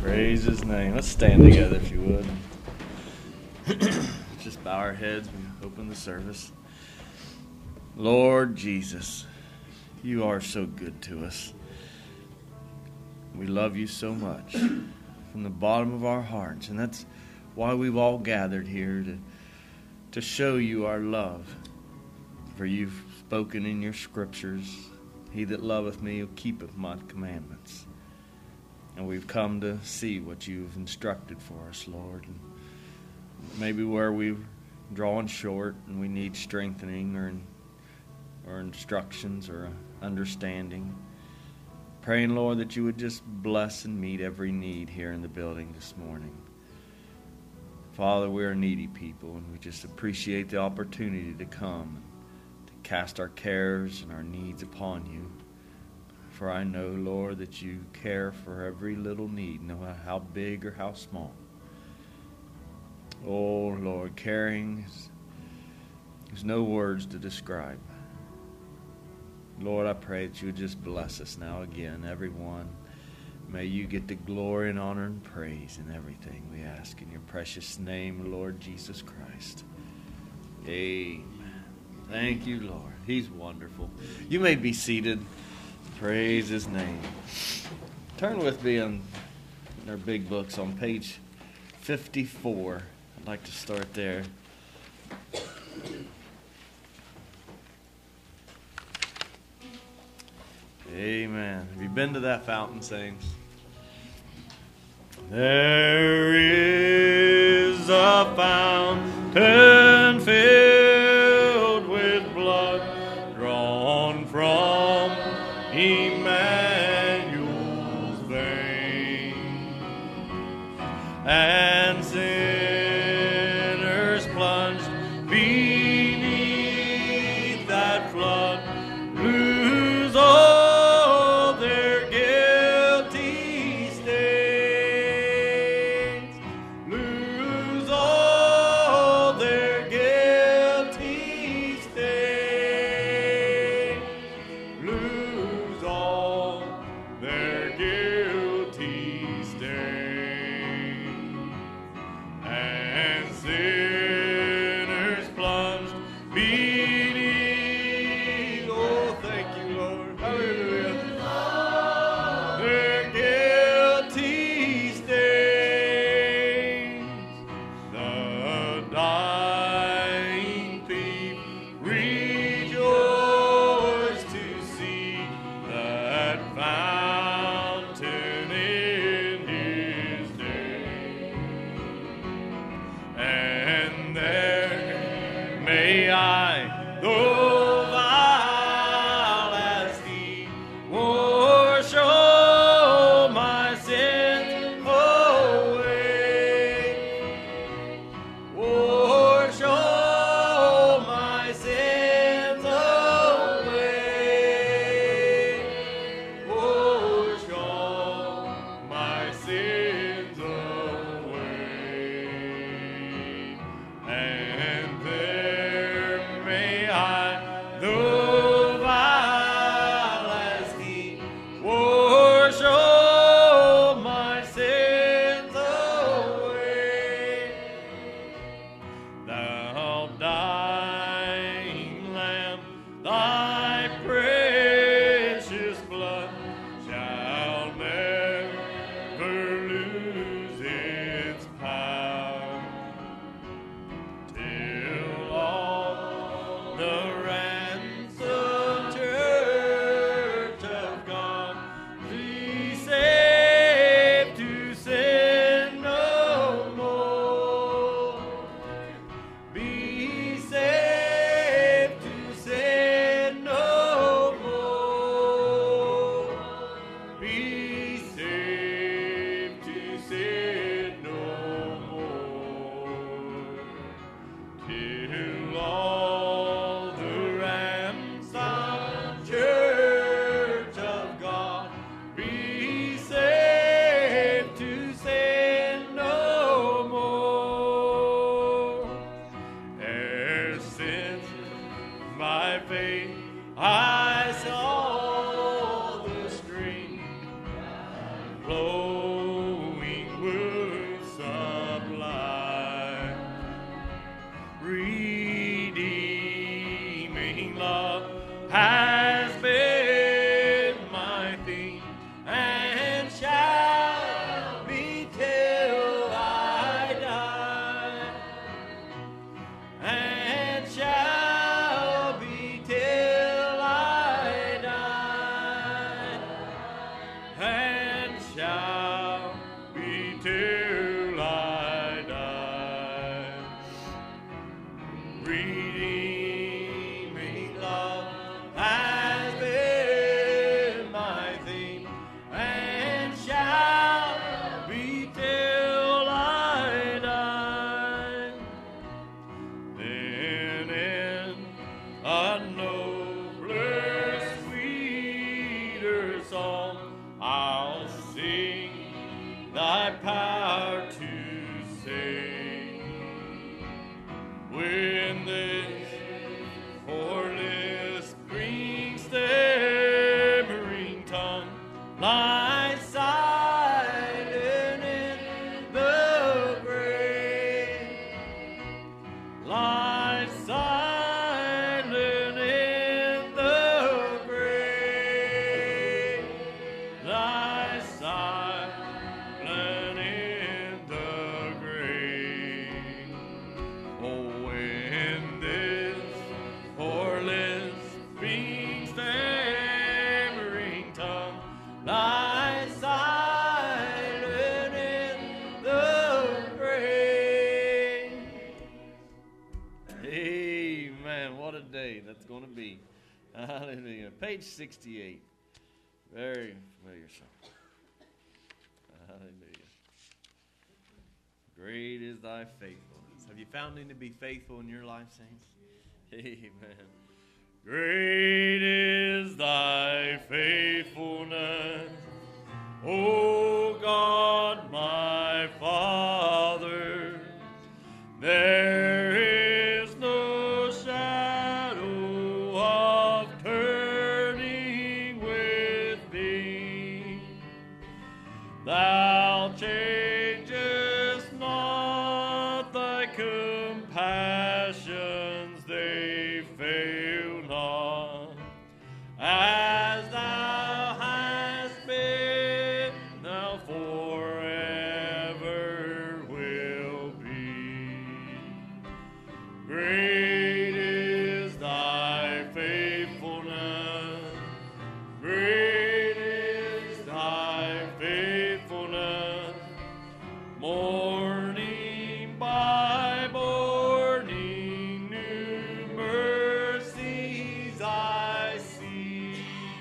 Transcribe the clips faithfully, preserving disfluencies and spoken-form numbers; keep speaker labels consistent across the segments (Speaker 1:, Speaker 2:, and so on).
Speaker 1: Praise his name. Let's stand together if you would. Just bow our heads and open the service. Lord Jesus, you are so good to us. We love you so much from the bottom of our hearts. And that's why we've all gathered here, to, to show you our love. For you've spoken in your scriptures, he that loveth me will keepeth my commandments. And we've come to see what you've instructed for us, Lord. And maybe where we've drawn short and we need strengthening or, or instructions or understanding. Praying, Lord, that you would just bless and meet every need here in the building this morning. Father, we are needy people, and we just appreciate the opportunity to come and to cast our cares and our needs upon you. For I know, Lord, that you care for every little need, no matter how big or how small. Oh, Lord, caring is, there's no words to describe. Lord, I pray that you would just bless us now again, everyone. May you get the glory and honor and praise in everything we ask in your precious name, Lord Jesus Christ. Amen. Thank you, Lord. He's wonderful. You may be seated. Praise his name. Turn with me on in our big books on page fifty-four. I'd like to start there. Amen. Have you been to that fountain, saints? There is a fountain filled with blood drawn from Emmanuel's vein, and sinners plunged beneath that flood lose all their guilty stains, lose all their guilty stains, lose all their guilty stains. song, I'll sing thy power to save. When this poor lisping, stammering tongue lies silent in the grave, lies silent in the grave, lies silent in the grave. Oh, when this poor lisping, stammering tongue lies silent in the grave. Amen. What a day that's going to be. Hallelujah. Page sixty-eight. Very familiar song. Hallelujah. Great is thy faithfulness. Have you found him to be faithful in your life, saints? Amen. Great is thy faithfulness, O God, my Father. There is no shadow of turning with thee. Thou changest not, thy compassions, they fail not. As thou hast been, thou forever will be. Great is thy faithfulness, great is thy faithfulness. Morning by morning, new mercies I see.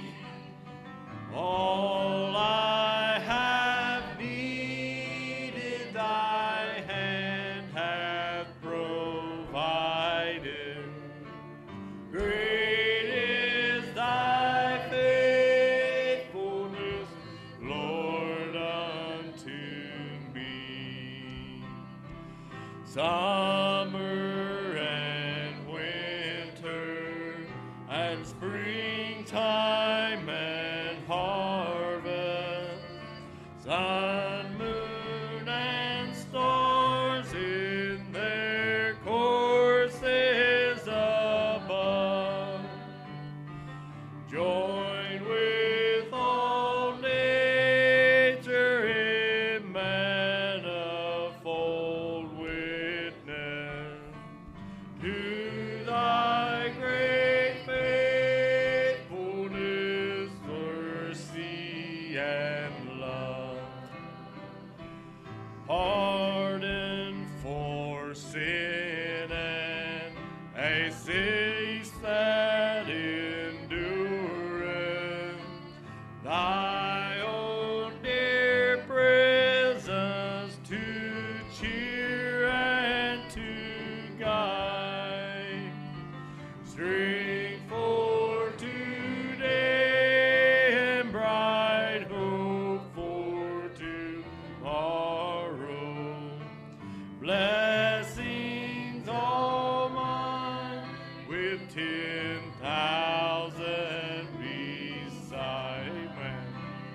Speaker 1: All I have needed, thy hand hath provided. Great is thy faithfulness, Lord, unto me. Summer and winter and springtime and harvest, sun, moon, and stars in their courses above, join with all nature in manifold witness to thy great faithfulness, mercy, and love. Pardon for sin and a cease that endureth, thy own dear presence to cheer and to guide, strength for today and bright hope for tomorrow. Blessings all mine with ten thousand beside me.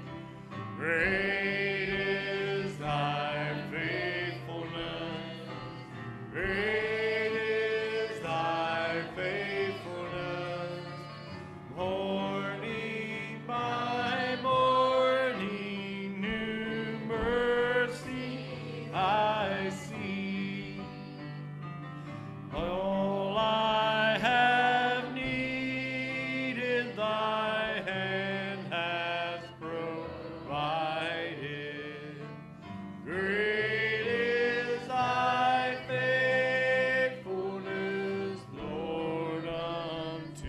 Speaker 1: Great is thy faithfulness, great is thy faithfulness. Morning by morning, new mercy I see. All I have needed, thy hand has provided. Great is thy faithfulness, Lord, unto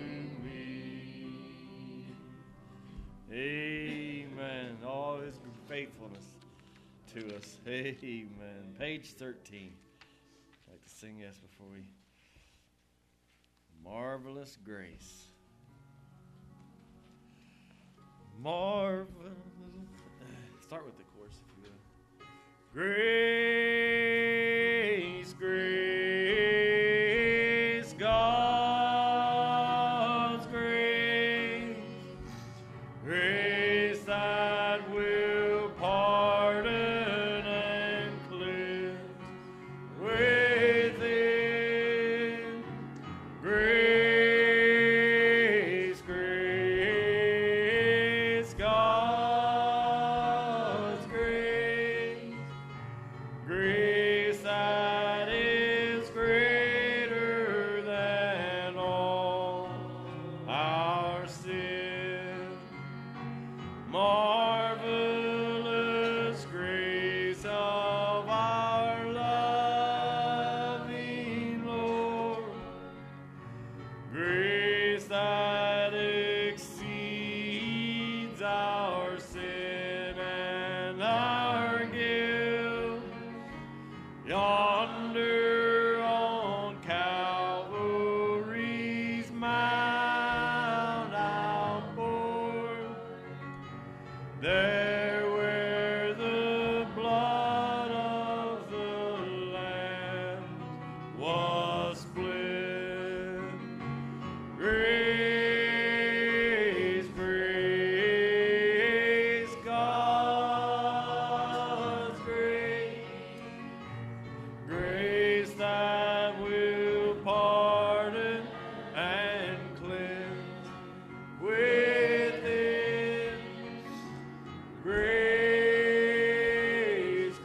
Speaker 1: me. Amen. All his faithfulness to us. Amen. Page thirteen. I'd like to sing this before we. Marvelous grace. Marvelous. Start with the chorus, if you will. Grace, grace, God's grace, grace that will pardon and cleanse within. Grace, grace, God's grace, grace that is greater than all our sin. Marvelous grace of our loving Lord, grace that exceeds our sin and our guilt. Yonder on Calvary's mount outpoured, there where the blood of the Lamb was split. Grace, grace, God's grace, grace that will pardon and cleanse within. Grace,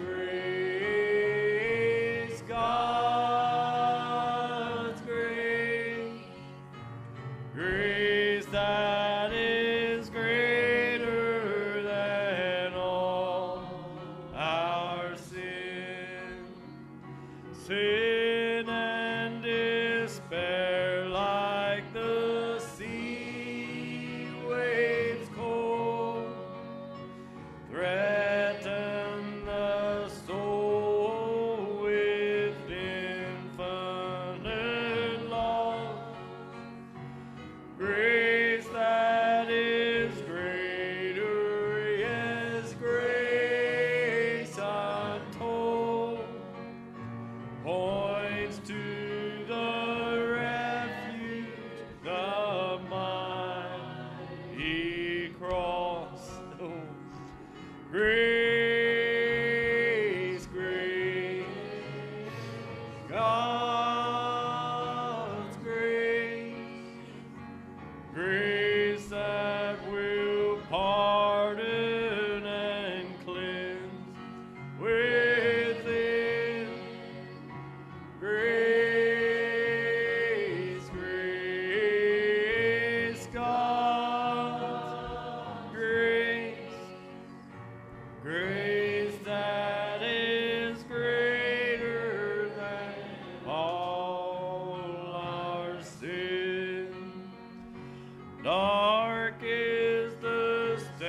Speaker 1: grace, God's grace, grace that is greater than all our sin. Sin and despair like the sea waves cold threaten the soul with infinite loss. Grace that is greater, yes, grace untold, points to the refuge, the mighty cross. Oh, grace, grace, God's grace, grace that will pardon and cleanse within. Grace, grace, God's grace, grace that is greater than all our sin. Dark is the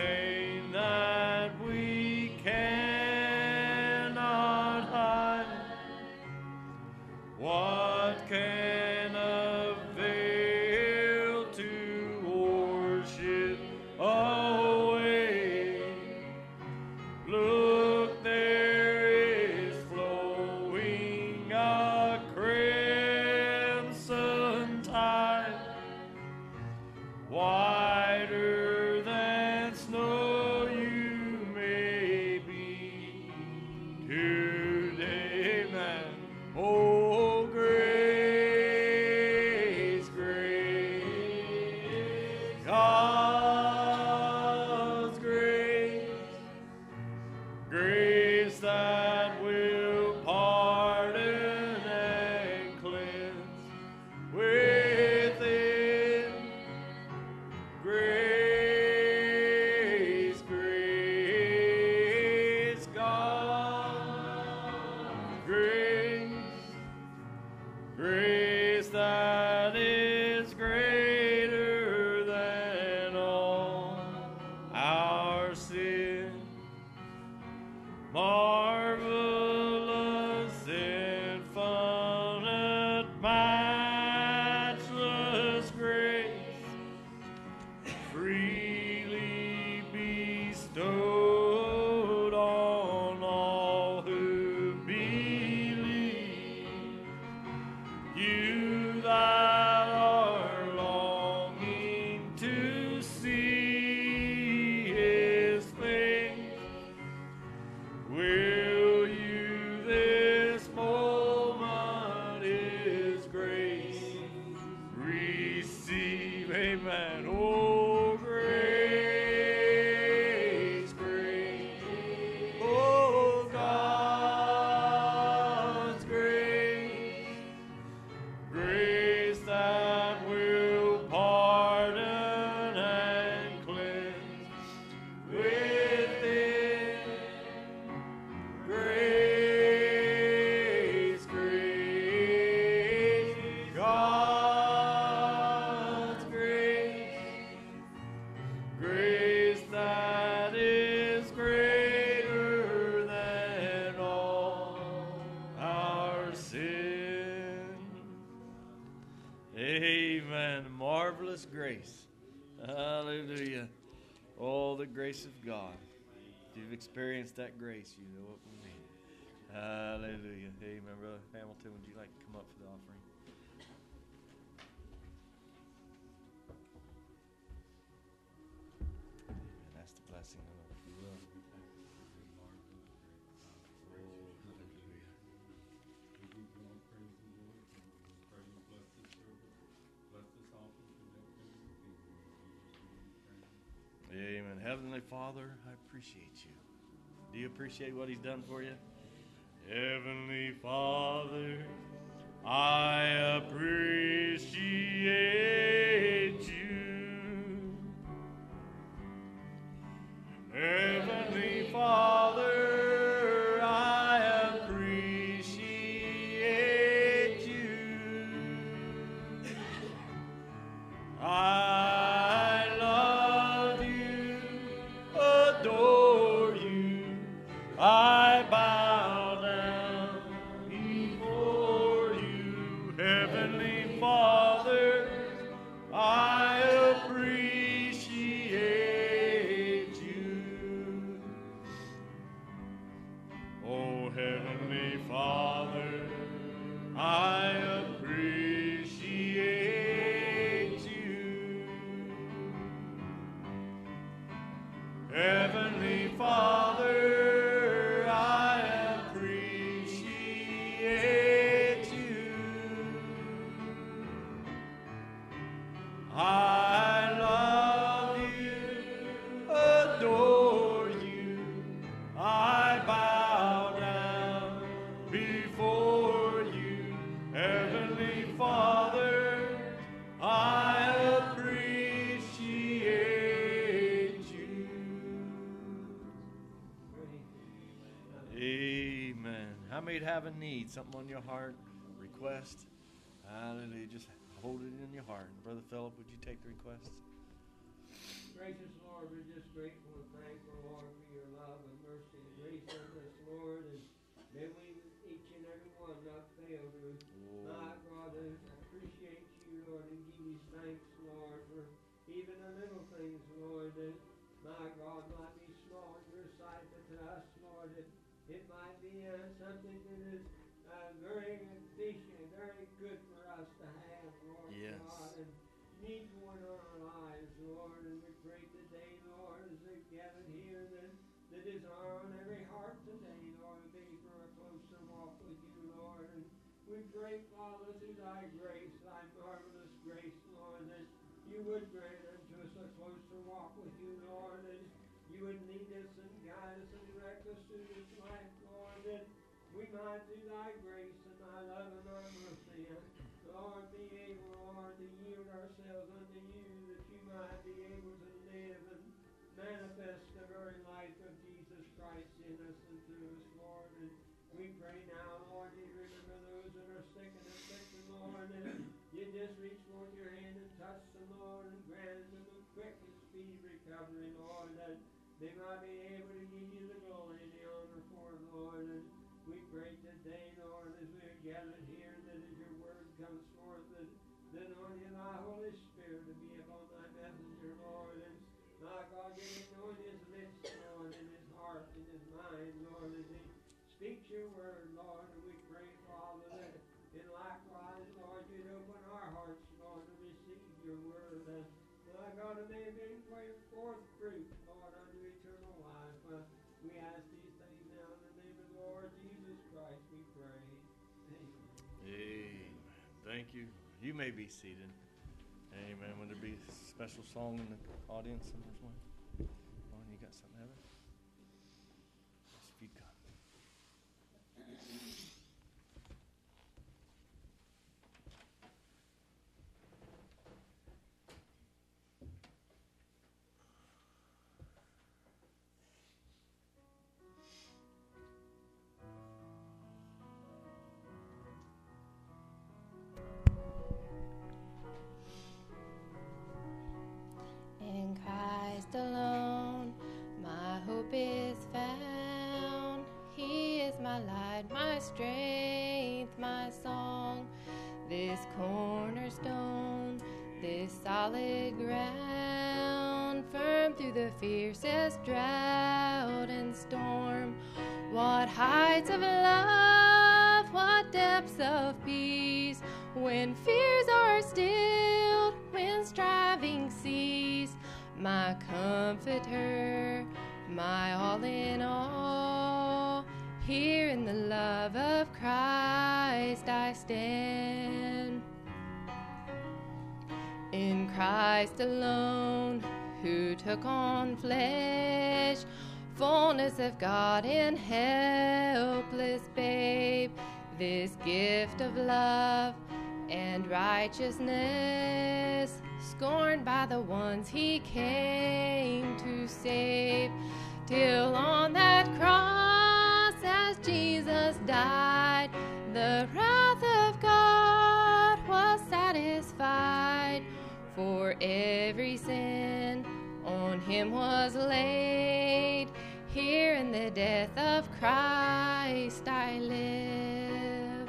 Speaker 1: that is greater than all our sin. Amen. Marvelous grace. Hallelujah. Oh, the grace of God. If you've experienced that grace, you know what we mean. Hallelujah. Amen. Brother Hamilton, would you like to come up for the offering? Amen. That's the blessing of it. If you will. Oh, hallelujah. Amen. Heavenly Father, I appreciate you. Do you appreciate what He's done for you? Heavenly Father, I appreciate you. Heavenly Father, I appreciate you. I love you, adore you. I bow down before you, Heavenly Father. I appreciate you. Oh, Heavenly Father, I appreciate you. Heavenly Father, I appreciate you. I love you, adore you. I bow down before you, Heavenly Father. I appreciate you. Amen. How many have a need, something on your heart, request? Hallelujah. Just hold it in your heart. Brother Philip, would you take the request?
Speaker 2: Gracious Lord, we're just grateful and thankful, Lord, for your love and mercy and grace on us, Lord. And may we, each and every one, not fail to, my God, to appreciate you, Lord, and give you thanks, Lord, for even the little things, Lord, that, my God, might be small in your sight, but to us, Lord, it, it might be uh, something that is uh, very efficient, very good for us to have, Lord.
Speaker 1: Yes.
Speaker 2: God. And need one in our lives, Lord, and we pray today, Lord, as they've gathered here, that the desire on every heart today, Lord, be for a closer walk with you, Lord. And we pray, Father, through thy grace, thy marvelous grace, Lord, that you would grant unto us a closer walk with you, Lord, and you would lead us and guide us and direct us through this life, Lord, that we might through thy grace and thy love and thy mercy, and Lord, be able, Lord, to yield ourselves unto you, that you might be able to live and manifest the very life of Jesus Christ in us and through us, Lord. And we pray now, Lord, you remember those that are sick and afflicted, Lord, and you just reach forth your hand and touch them, Lord, and grant them a quick and speedy recovery, Lord, that they might be able to give you the glory and the honor for it, Lord. And we pray today, Lord, as we are gathered here, that as your word comes forth, that the anointing of thy Holy Spirit to be upon thy messenger, Lord, and my God, you anoint his lips, Lord, and his heart and his mind, Lord, as he speaks your word, Lord, and we pray, Father, that in likewise, Lord, you'd open our hearts, Lord, to receive your word, and my God, it may bring forth fruit, Lord, unto eternal life. Uh, we ask these things now in the name of the Lord Jesus Christ, we pray. Amen.
Speaker 1: Amen. Thank you. You may be seated. Amen. Would there be a special song in the audience? There's one. Lauren, you got something, Heather? Yes, if you come.
Speaker 3: In Christ alone fiercest drought and storm. What heights of love, what depths of peace, when fears are stilled, when striving cease. My comforter, my all in all, here in the love of Christ I stand. In Christ alone, who took on flesh, fullness of God in helpless babe, this gift of love and righteousness, scorned by the ones he came to save, till on that cross as Jesus died, the wrath of God was satisfied. For every sin on him was laid, here in the death of Christ I live.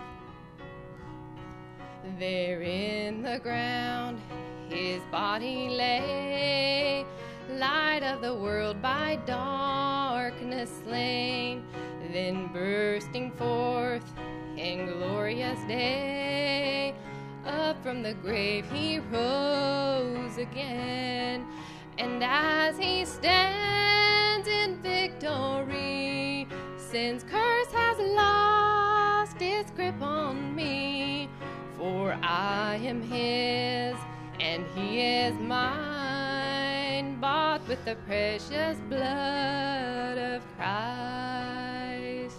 Speaker 3: There in the ground his body lay, light of the world by darkness slain, then bursting forth in glorious day, up from the grave he rose again. And as he stands in victory, sin's curse has lost its grip on me. For I am his, and he is mine, bought with the precious blood of Christ.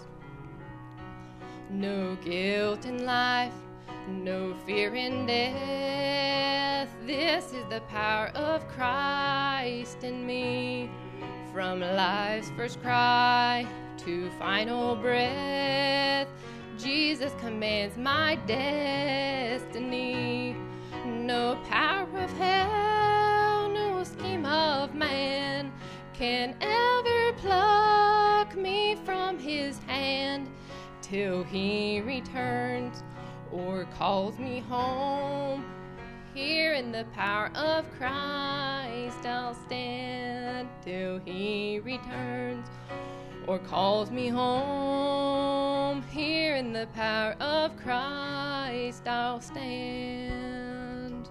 Speaker 3: No guilt in life, no fear in death, this is the power of Christ in me. From life's first cry to final breath, Jesus commands my destiny. No power of hell, no scheme of man can ever pluck me from his hand, till he returns or calls me home. Here in the power of Christ I'll stand, till he returns or calls me home. Here in the power of Christ I'll stand.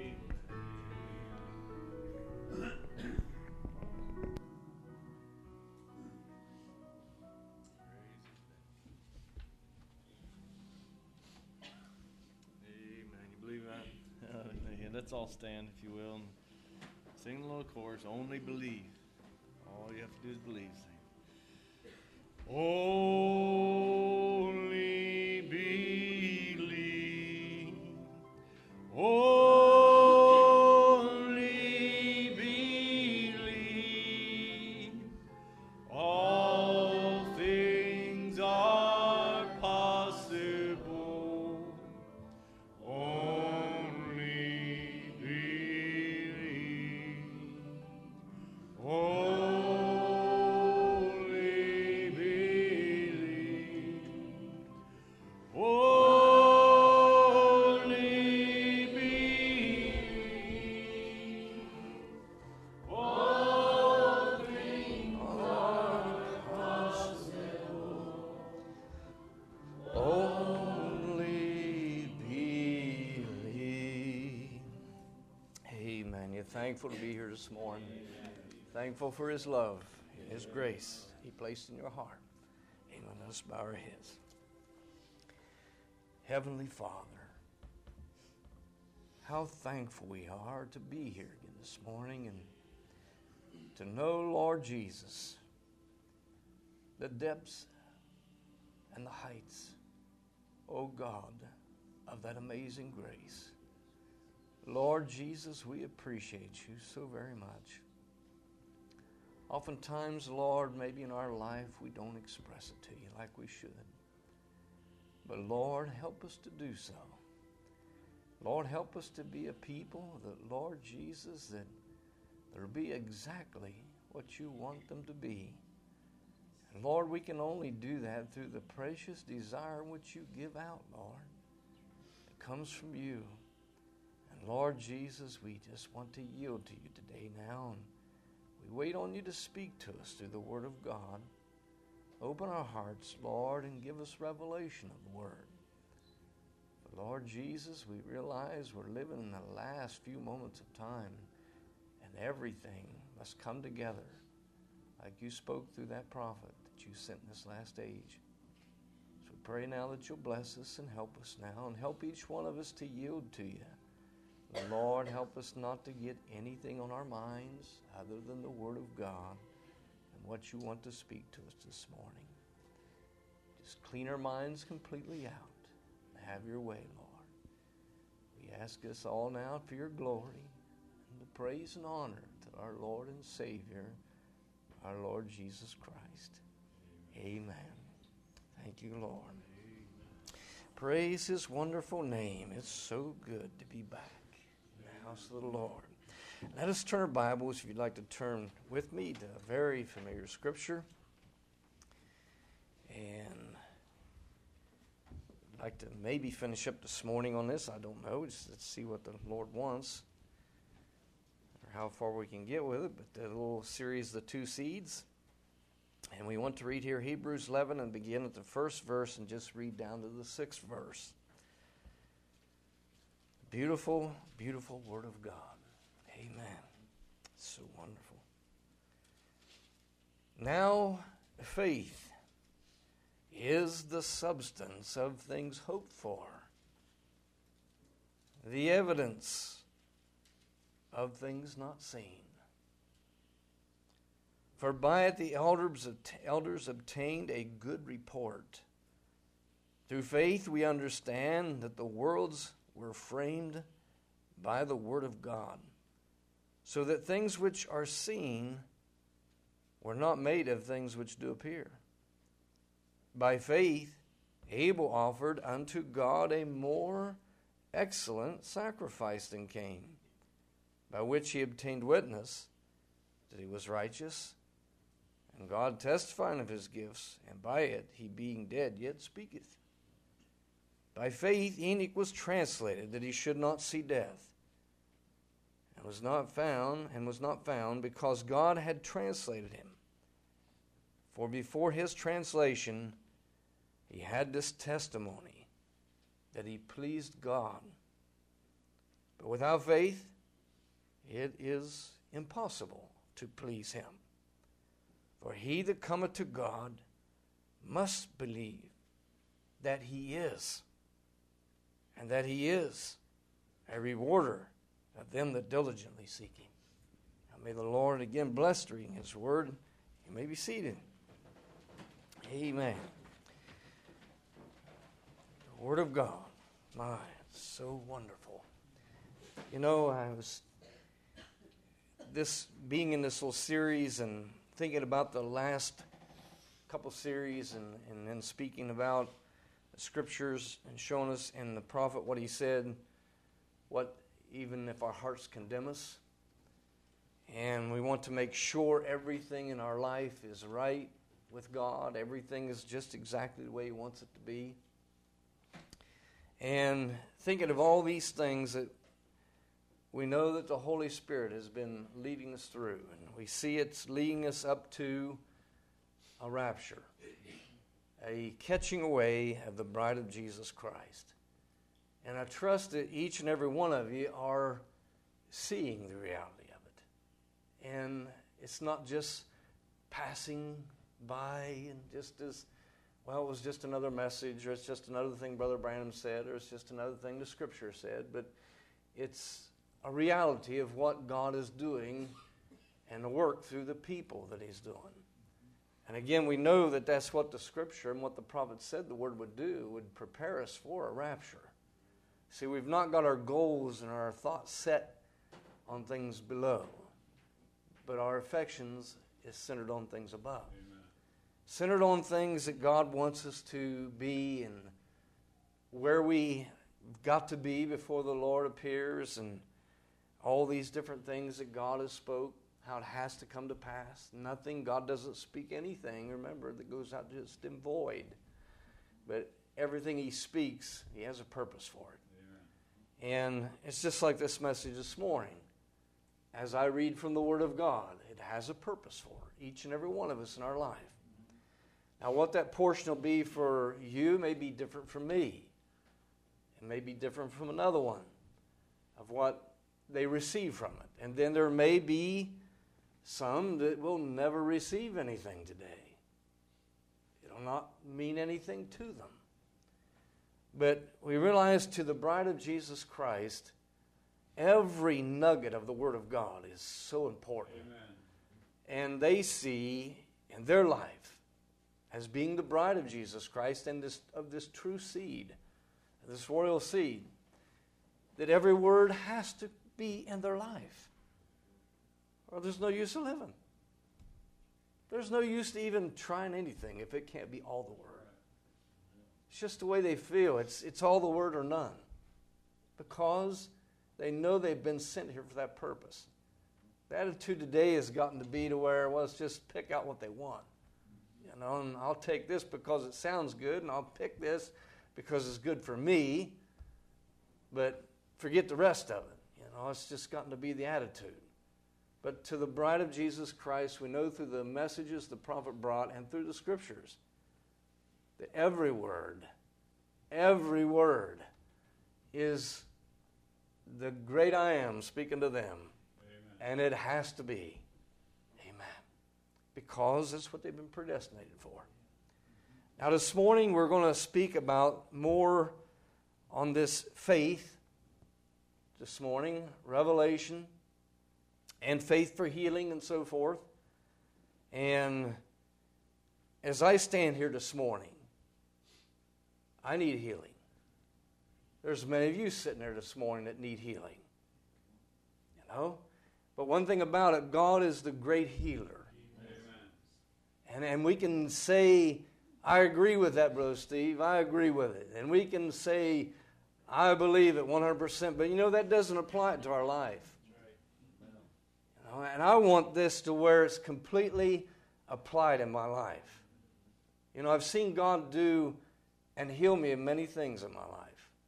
Speaker 1: Let's all stand, if you will, and sing a little chorus. Only believe. All you have to do is believe. Sing. Only believe. Only believe. All things are possible.
Speaker 4: Thankful to be here this morning. Thankful for his love and his grace he placed in your heart. Amen. Let's bow our heads. Heavenly Father, how thankful we are to be here again this morning and to know, Lord Jesus, the depths and the heights, oh God, of that amazing grace. Lord Jesus, we appreciate you so very much. Oftentimes, Lord, maybe in our life we don't express it to you like we should. But Lord, help us to do so. Lord, help us to be a people that, Lord Jesus, that they'll be exactly what you want them to be. And Lord, we can only do that through the precious desire which you give out, Lord. It comes from you. Lord Jesus, we just want to yield to you today now. And we We wait on you to speak to us through the Word of God. Open our hearts, Lord, and give us revelation of the Word. But Lord Jesus, we realize we're living in the last few moments of time, and everything must come together like you spoke through that prophet that you sent in this last age. So we pray now that you'll bless us and help us now, and help each one of us to yield to you. Lord, help us not to get anything on our minds other than the Word of God and what you want to speak to us this morning. Just clean our minds completely out and have your way, Lord. We ask this all now for your glory and the praise and honor to our Lord and Savior, our Lord Jesus Christ. Amen. Thank you, Lord. Amen. Praise his wonderful name. It's so good to be back in the house of the Lord. Let us turn our Bibles, if you'd like to turn with me, to a very familiar scripture. And I'd like to maybe finish up this morning on this. I don't know. Just let's see what the Lord wants, or how far we can get with it. But the little series, The Two Seeds. And we want to read here Hebrews eleven and begin at the first verse and just read down to the sixth verse. Beautiful, beautiful Word of God. Amen. It's so wonderful. Now, faith is the substance of things hoped for, the evidence of things not seen. For by it the elders, elders obtained a good report. Through faith we understand that the worlds were framed by the Word of God, so that things which are seen were not made of things which do appear. By faith Abel offered unto God a more excellent sacrifice than Cain, by which he obtained witness that he was righteous, and God testifying of his gifts, and by it he being dead yet speaketh. By faith Enoch was translated that he should not see death, and was not found, and was not found, because God had translated him. For before his translation he had this testimony, that he pleased God. But without faith it is impossible to please him. For he that cometh to God must believe that he is, and that he is a rewarder of them that diligently seek him. Now may the Lord again bless reading his word. You may be seated. Amen. The Word of God. My, it's so wonderful. You know, I was this being in this little series and thinking about the last couple series and, and then speaking about the scriptures and showing us in the prophet what he said, what even if our hearts condemn us, and we want to make sure everything in our life is right with God, everything is just exactly the way he wants it to be. And thinking of all these things that we know that the Holy Spirit has been leading us through, and we see it's leading us up to a rapture, a catching away of the bride of Jesus Christ. And I trust that each and every one of you are seeing the reality of it. And it's not just passing by and just as, well, it was just another message, or it's just another thing Brother Branham said, or it's just another thing the Scripture said, but it's a reality of what God is doing and the work through the people that he's doing. And again, we know that that's what the Scripture and what the prophet said the Word would do, would prepare us for a rapture. See, we've not got our goals and our thoughts set on things below, but our affections is centered on things above. Amen. Centered on things that God wants us to be and where we got to be before the Lord appears, and all these different things that God has spoke, how it has to come to pass. Nothing, God doesn't speak anything, remember, that goes out just in void. But everything he speaks, he has a purpose for it. Amen. And it's just like this message this morning. as I read from the Word of God, it has a purpose for each and every one of us in our life. Now, what that portion will be for you may be different from me. It may be different from another one of what they receive from it. And then there may be some that will never receive anything today. It'll not mean anything to them. But we realize to the bride of Jesus Christ, every nugget of the Word of God is so important. Amen. And they see in their life as being the bride of Jesus Christ and this, of this true seed, this royal seed, that every word has to be in their life, or there's no use of living. There's no use to even trying anything if it can't be all the Word. It's just the way they feel. It's, it's all the Word or none, because they know they've been sent here for that purpose. The attitude today has gotten to be to where, well, let's just pick out what they want. You know, and I'll take this because it sounds good, and I'll pick this because it's good for me, but forget the rest of it. You know, it's just gotten to be the attitude. But to the bride of Jesus Christ, we know through the messages the prophet brought and through the Scriptures that every word, every word is the great I Am speaking to them. Amen. And it has to be. Amen. Because that's what they've been predestinated for. Now this morning we're going to speak about more on this faith. This morning, revelation, and faith for healing and so forth. And as I stand here this morning, I need healing. There's many of you sitting there this morning that need healing. You know? But one thing about it, God is the great healer. Amen. And, and we can say, I agree with that, Brother Steve. I agree with it. And we can say, I believe it one hundred percent. But you know, that doesn't apply to our life. You know, and I want this to where it's completely applied in my life. You know, I've seen God do and heal me in many things in my life.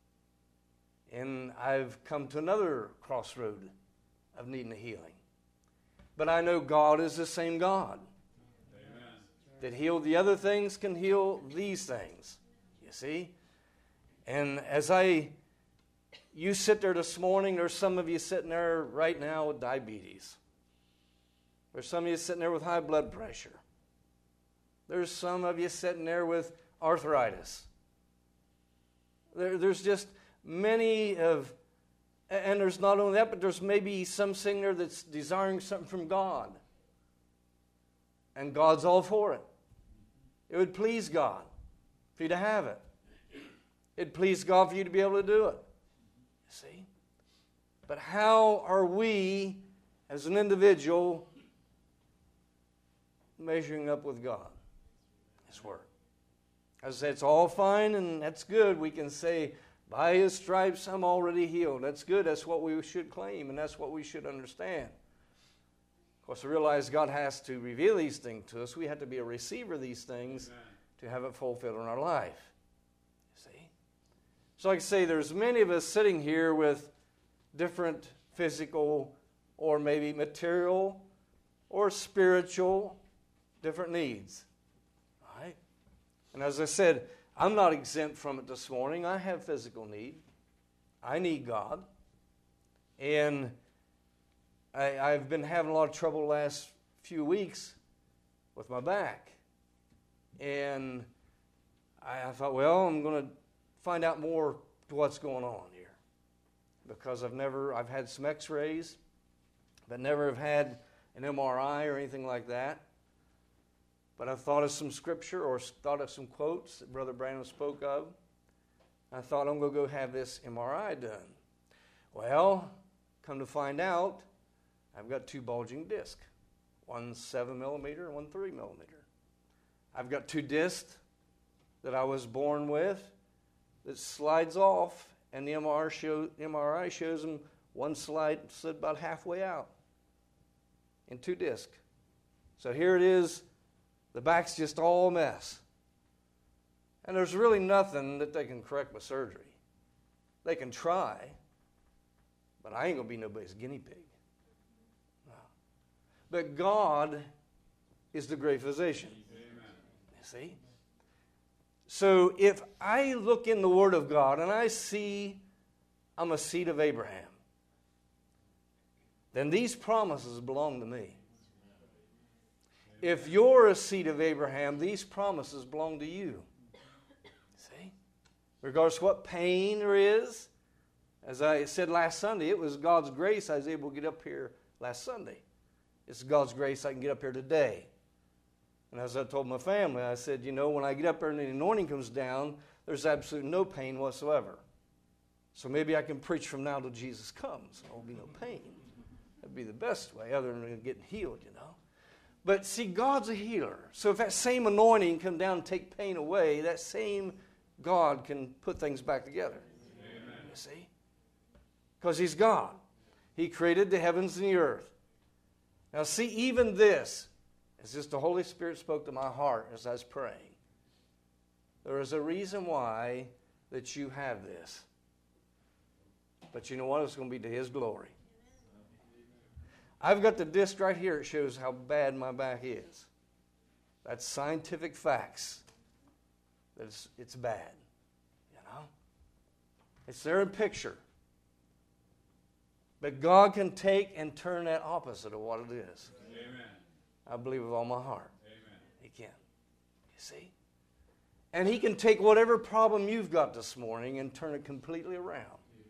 Speaker 4: And I've come to another crossroad of needing a healing. But I know God is the same God. Amen. That healed the other things can heal these things. You see? And as I, you sit there this morning, there's some of you sitting there right now with diabetes. There's some of you sitting there with high blood pressure. There's some of you sitting there with arthritis. There, there's just many of, and there's not only that, but there's maybe some sitting there that's desiring something from God. And God's all for it. It would please God for you to have it. It'd please God for you to be able to do it. You see? But how are we, as an individual, measuring up with God? His Word. As I say, it's all fine and that's good. We can say, by His stripes I'm already healed. That's good. That's what we should claim, and that's what we should understand. Of course, I realize God has to reveal these things to us. We have to be a receiver of these things. Amen. To have it fulfilled in our life. You see? So like I say, there's many of us sitting here with different physical or maybe material or spiritual different needs. All right? And as I said, I'm not exempt from it this morning. I have physical need. I need God. And I, I've been having a lot of trouble the last few weeks with my back. And I, I thought, well, I'm going to find out more to what's going on here. Because I've never, I've had some x-rays, but never have had an M R I or anything like that. But I thought of some scripture or thought of some quotes that Brother Branham spoke of. I thought, I'm going to go have this M R I done. Well, come to find out, I've got two bulging discs. One seven millimeter and one three millimeter. I've got two discs that I was born with that slides off, and the M R I, show, M R I shows them one slide slid about halfway out in two discs. So here it is. The back's just all a mess. And there's really nothing that they can correct with surgery. They can try, but I ain't going to be nobody's guinea pig. But God is the great physician. Amen. You see? So if I look in the Word of God and I see I'm a seed of Abraham, then these promises belong to me. If you're a seed of Abraham, these promises belong to you. See? Regardless of what pain there is, as I said last Sunday, it was God's grace I was able to get up here last Sunday. It's God's grace I can get up here today. And as I told my family, I said, you know, when I get up there and the anointing comes down, there's absolutely no pain whatsoever. So maybe I can preach from now till Jesus comes. There won't be no pain. That'd be the best way, other than getting healed, you know. But see, God's a healer. So if that same anointing come down and take pain away, that same God can put things back together. Amen. You see? Because He's God. He created the heavens and the earth. Now see, even this, it's just the Holy Spirit spoke to my heart as I was praying. There is a reason why that you have this. But you know what? It's going to be to His glory. I've got the disc right here. It shows how bad my back is. That's scientific facts. That it's, it's bad. You know? It's there in picture. But God can take and turn that opposite of what it is. Amen. I believe with all my heart. Amen. He can. You see? And He can take whatever problem you've got this morning and turn it completely around.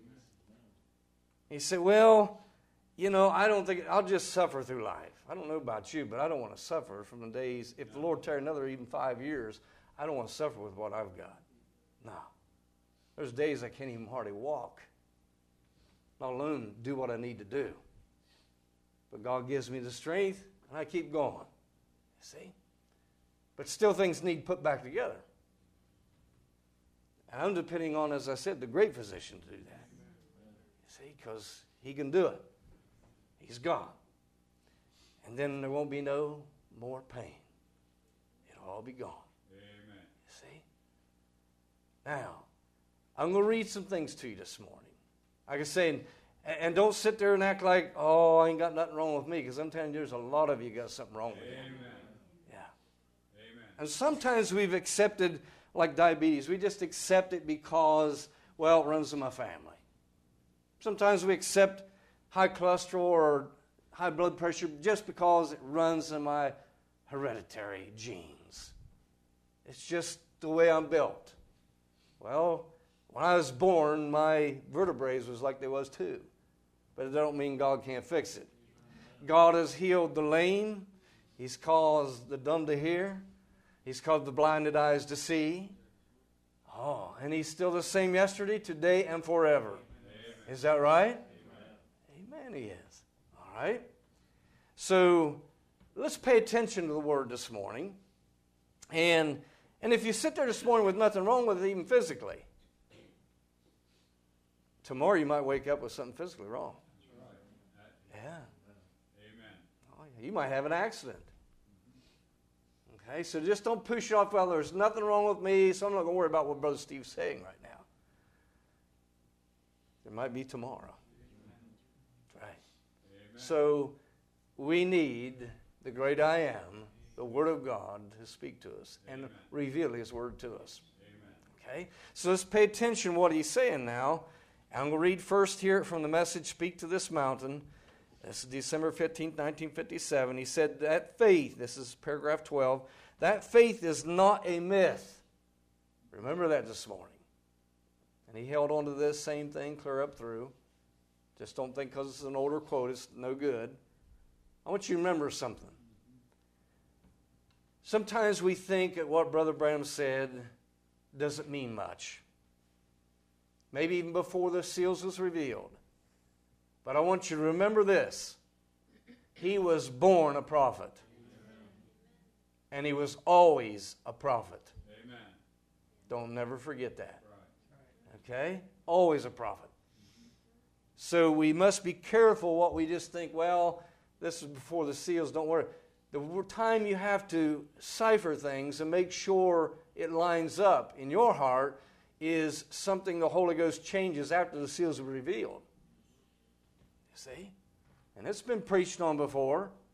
Speaker 4: He said, well, you know, I don't think, I'll just suffer through life. I don't know about you, but I don't want to suffer from the days, if the Lord tarry another even five years, I don't want to suffer with what I've got. No. There's days I can't even hardly walk, not alone do what I need to do. But God gives me the strength, and I keep going. You see? But still things need put back together. And I'm depending on, as I said, the great physician to do that. You see? Because He can do it. He's God. And then there won't be no more pain. It'll all be gone. Amen. You see? Now, I'm going to read some things to you this morning. Like I say, and, and don't sit there and act like, oh, I ain't got nothing wrong with me, because I'm telling you, there's a lot of you got something wrong with you.
Speaker 5: Amen.
Speaker 4: Yeah.
Speaker 5: Amen.
Speaker 4: And sometimes we've accepted, like diabetes, we just accept it because, well, it runs in my family. Sometimes we accept high cholesterol or high blood pressure just because it runs in my hereditary genes. It's just the way I'm built. Well, when I was born, my vertebrae was like they was too. But it don't mean God can't fix it. God has healed the lame. He's caused the dumb to hear. He's caused the blinded eyes to see. Oh, and He's still the same yesterday, today, and forever. Amen. Is that right? Amen, He is. All right? So, let's pay attention to the Word this morning. And, and if you sit there this morning with nothing wrong with it, even physically, tomorrow you might wake up with something physically wrong. That's right. Yeah.
Speaker 5: Amen.
Speaker 4: Oh, yeah. You might have an accident. Okay, so just don't push it off, well, there's nothing wrong with me, so I'm not going to worry about what Brother Steve's saying right now. There might be tomorrow. Right. Amen. So we need the great I Am, the Word of God, to speak to us and Amen. Reveal His Word to us. Amen. Okay? So let's pay attention to what He's saying now. I'm going to read first here from the message, Speak to This Mountain. This is December fifteenth, nineteen fifty-seven. He said that faith, this is paragraph twelve, that faith is not a myth. Remember that this morning. And he held on to this same thing clear up through. Just don't think because it's an older quote, it's no good. I want you to remember something. Sometimes we think that what Brother Branham said doesn't mean much. Maybe even before the seals was revealed. But I want you to remember this. He was born a prophet. And he was always a prophet.
Speaker 5: Amen.
Speaker 4: Don't never forget that. Okay? Always a prophet. So we must be careful what we just think, well, this is before the seals, don't worry. The time you have to cipher things and make sure it lines up in your heart is something the Holy Ghost changes after the seals are revealed. You see? And it's been preached on before.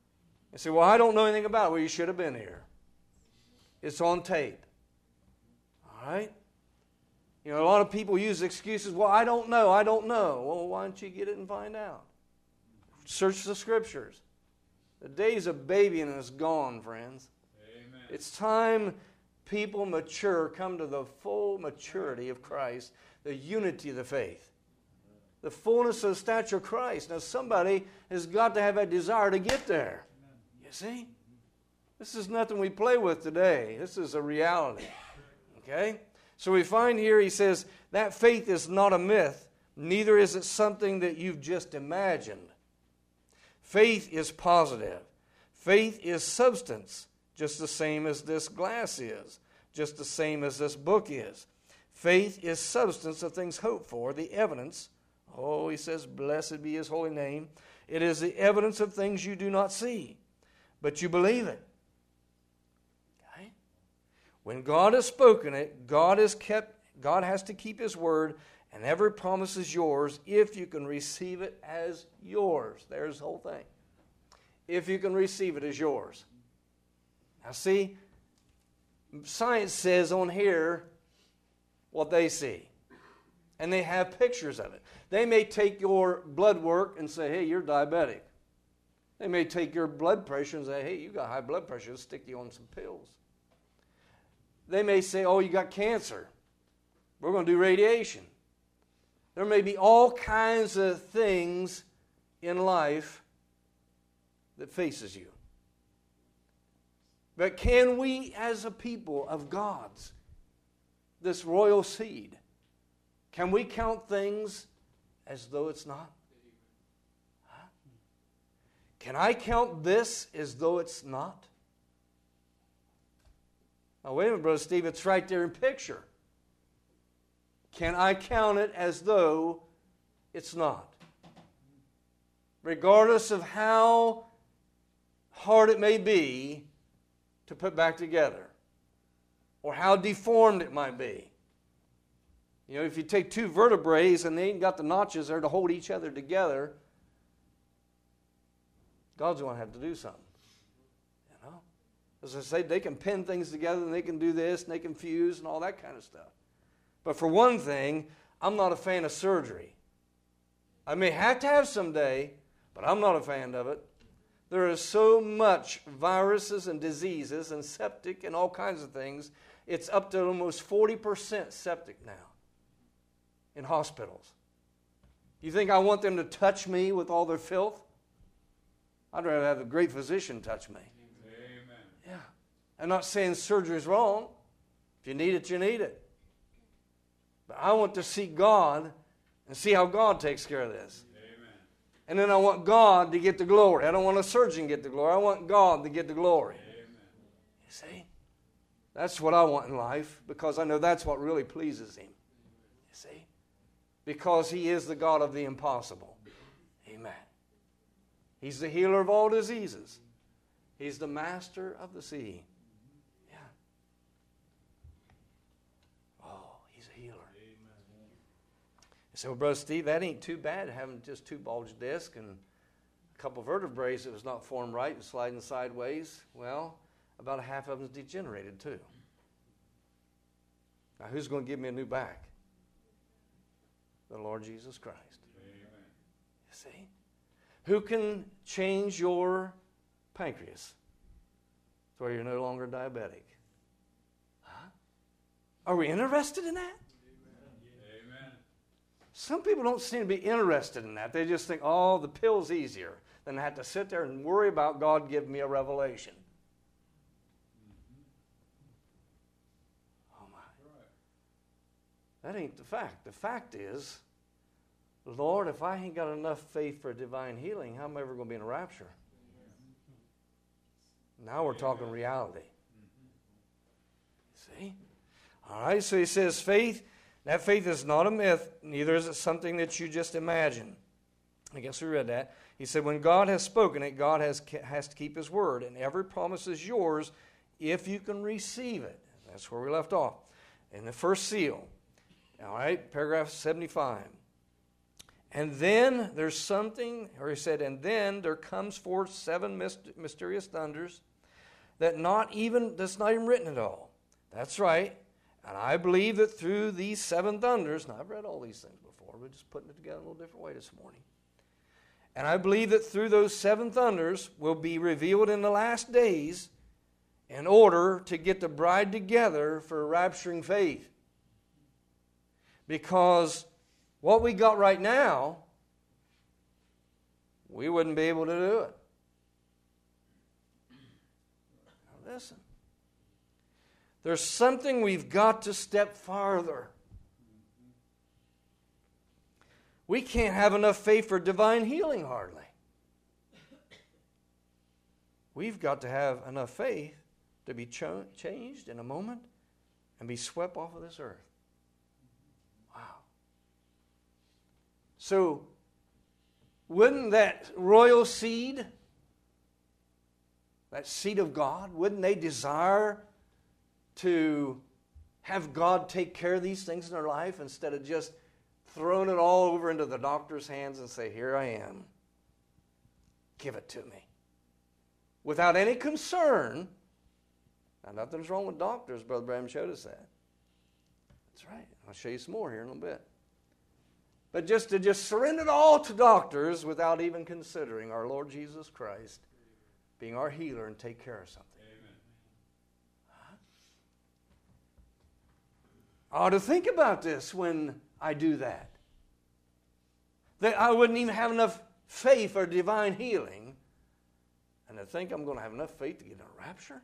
Speaker 4: You say, well, I don't know anything about it. Well, you should have been here. It's on tape. All right? You know, a lot of people use excuses. Well, I don't know. I don't know. Well, why don't you get it and find out? Search the Scriptures. The days of babying is gone, friends.
Speaker 5: Amen.
Speaker 4: It's time people mature, come to the full maturity of Christ, the unity of the faith, the fullness of the stature of Christ. Now, somebody has got to have a desire to get there. You see? This is nothing we play with today. This is a reality. Okay? So we find here, he says, that faith is not a myth, neither is it something that you've just imagined. Faith is positive. Faith is substance, just the same as this glass is, just the same as this book is. Faith is substance of things hoped for, the evidence. Oh, he says, blessed be his holy name. It is the evidence of things you do not see, but you believe it. Okay? When God has spoken it, God has kept, God has to keep his word, and every promise is yours if you can receive it as yours. There's the whole thing. If you can receive it as yours. Now see, science says on here what they see. And they have pictures of it. They may take your blood work and say, hey, you're diabetic. They may take your blood pressure and say, hey, you got high blood pressure, let's stick you on some pills. They may say, oh, you got cancer. We're going to do radiation. There may be all kinds of things in life that faces you. But can we, as a people of God's, this royal seed, can we count things as though it's not? Huh? Can I count this as though it's not? Now, wait a minute, Brother Steve, it's right there in picture. Can I count it as though it's not? Regardless of how hard it may be to put back together, or how deformed it might be. You know, if you take two vertebrae and they ain't got the notches there to hold each other together, God's going to have to do something. You know? As I say, they can pin things together and they can do this and they can fuse and all that kind of stuff. But for one thing, I'm not a fan of surgery. I may have to have someday, but I'm not a fan of it. There is so much viruses and diseases and septic and all kinds of things. It's up to almost forty percent septic now in hospitals. You think I want them to touch me with all their filth? I'd rather have a great physician touch me.
Speaker 5: Amen.
Speaker 4: Yeah. I'm not saying surgery is wrong. If you need it, you need it. But I want to see God and see how God takes care of this.
Speaker 5: Amen.
Speaker 4: And then I want God to get the glory. I don't want a surgeon to get the glory. I want God to get the glory.
Speaker 5: Amen.
Speaker 4: You see? That's what I want in life, because I know that's what really pleases Him. You see? Because He is the God of the impossible. Amen. He's the healer of all diseases. He's the master of the sea. Yeah. Oh, He's a healer. You say, well, Brother Steve, that ain't too bad, having just two bulged discs and a couple of vertebrae that was not formed right and sliding sideways. Well, about a half of them is degenerated too. Now, who's going to give me a new back? The Lord Jesus Christ.
Speaker 5: Amen.
Speaker 4: You see? Who can change your pancreas so you're no longer diabetic? Huh? Are we interested in that?
Speaker 5: Amen.
Speaker 4: Some people don't seem to be interested in that. They just think, oh, the pill's easier than to have to sit there and worry about God giving me a revelation. Oh, my. That ain't the fact. The fact is, Lord, if I ain't got enough faith for divine healing, how am I ever going to be in a rapture? Now we're talking reality. See? All right, so he says faith, that faith is not a myth, neither is it something that you just imagine. I guess we read that. He said, when God has spoken it, God has, has to keep His word, and every promise is yours if you can receive it. That's where we left off. In the first seal, all right, paragraph seventy-five. And then there's something, or he said, and then there comes forth seven myst- mysterious thunders that not even, that's not even written at all. That's right. And I believe that through these seven thunders, and I've read all these things before, we're just putting it together a little different way this morning. And I believe that through those seven thunders will be revealed in the last days in order to get the bride together for a rapturing faith. Because what we got right now, we wouldn't be able to do it. Now listen. There's something we've got to step farther. We can't have enough faith for divine healing hardly. We've got to have enough faith to be cho- changed in a moment and be swept off of this earth. Wow. So, wouldn't that royal seed, that seed of God, wouldn't they desire to have God take care of these things in their life instead of just throwing it all over into the doctor's hands and say, here I am. Give it to me. Without any concern. Now, nothing's wrong with doctors, Brother Branham showed us that. That's right. I'll show you some more here in a little bit. But just to just surrender it all to doctors without even considering our Lord Jesus Christ being our healer and take care of something.
Speaker 5: Amen.
Speaker 4: Huh? I ought to think about this when I do that. That I wouldn't even have enough faith for divine healing, and to think I'm going to have enough faith to get in a rapture?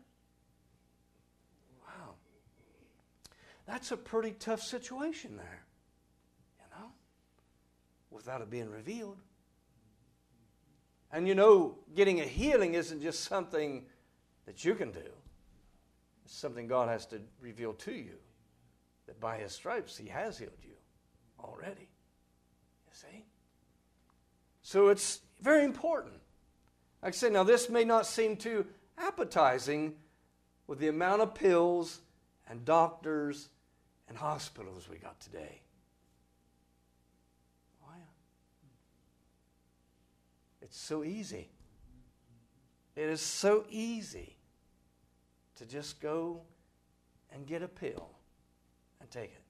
Speaker 4: Wow. That's a pretty tough situation there, you know, without it being revealed. And you know, getting a healing isn't just something that you can do. It's something God has to reveal to you, that by His stripes He has healed you already. You see? So it's very important. Like I said, now this may not seem too appetizing with the amount of pills and doctors and hospitals we got today. Oh, yeah. It's so easy. It is so easy to just go and get a pill and take it.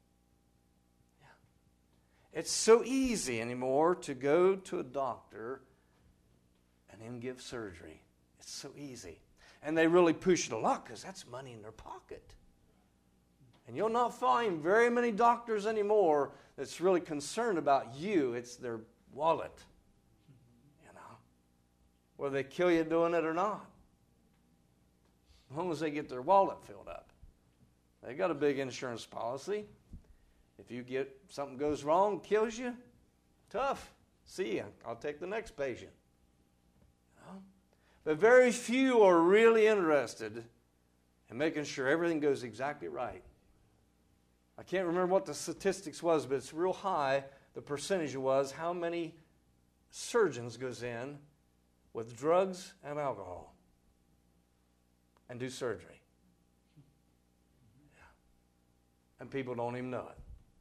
Speaker 4: Yeah. It's so easy anymore to go to a doctor and then give surgery. It's so easy. And they really push it a lot because that's money in their pocket. And you'll not find very many doctors anymore that's really concerned about you. It's their wallet. You know, whether they kill you doing it or not. As long as they get their wallet filled up. They got a big insurance policy. If you get something goes wrong, kills you, tough. See ya. I'll take the next patient. You know? But very few are really interested in making sure everything goes exactly right. I can't remember what the statistics was, but it's real high. The percentage was how many surgeons goes in with drugs and alcohol and do surgery. Yeah. And people don't even know it.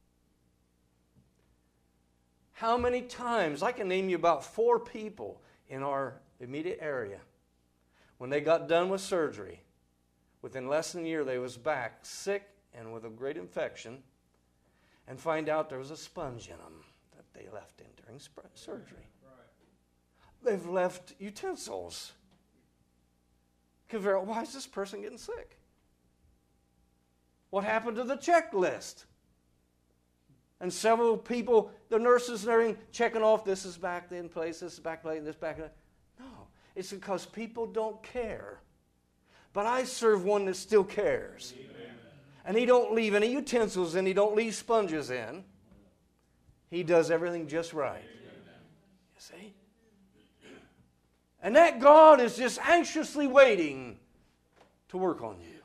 Speaker 4: How many times, I can name you about four people in our immediate area, when they got done with surgery, within less than a year they was back sick and with a great infection, and find out there was a sponge in them that they left in during sp- surgery. Right. They've left utensils. Why is this person getting sick? What happened to the checklist? And several people, the nurses and everything, checking off, this is back in place, this is back in place, this back in place. No, it's because people don't care. But I serve one that still cares. Amen. And He don't leave any utensils in, He don't leave sponges in. He does everything just right. Amen. You see? And that God is just anxiously waiting to work on you.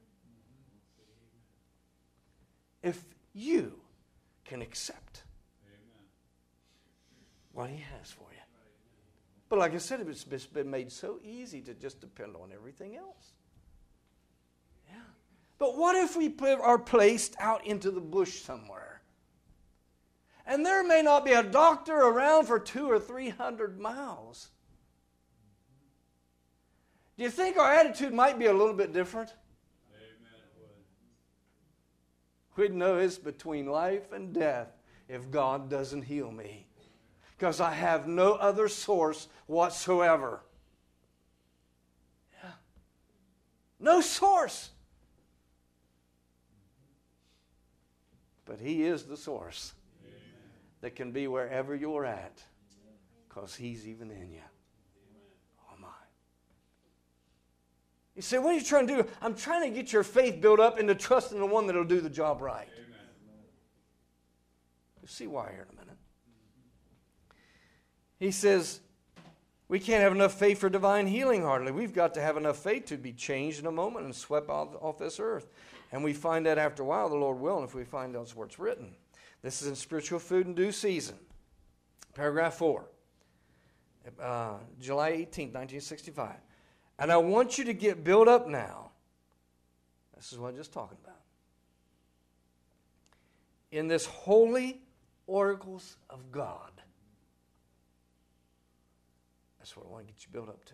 Speaker 4: If you can accept Amen. What He has for you. But like I said, it's been made so easy to just depend on everything else. Yeah. But what if we are placed out into the bush somewhere? And there may not be a doctor around for two or three hundred miles. Do you think our attitude might be a little bit different?
Speaker 5: Amen. It
Speaker 4: We'd
Speaker 5: would.
Speaker 4: know it's between life and death if God doesn't heal me. Because I have no other source whatsoever. Yeah. No source. But He is the source. Amen. That can be wherever you're at. Because He's even in you. Oh my. You say, what are you trying to do? I'm trying to get your faith built up into trust in the one that will do the job right. Amen. You'll see why here in a minute. He says, we can't have enough faith for divine healing hardly. We've got to have enough faith to be changed in a moment and swept off, off this earth. And we find that after a while, the Lord will, and if we find that's where it's written. This is in Spiritual Food in Due Season. Paragraph four. Uh, July eighteenth, nineteen sixty-five. And I want you to get built up now. This is what I'm just talking about. In this holy oracles of God. That's what I want to get you built up to.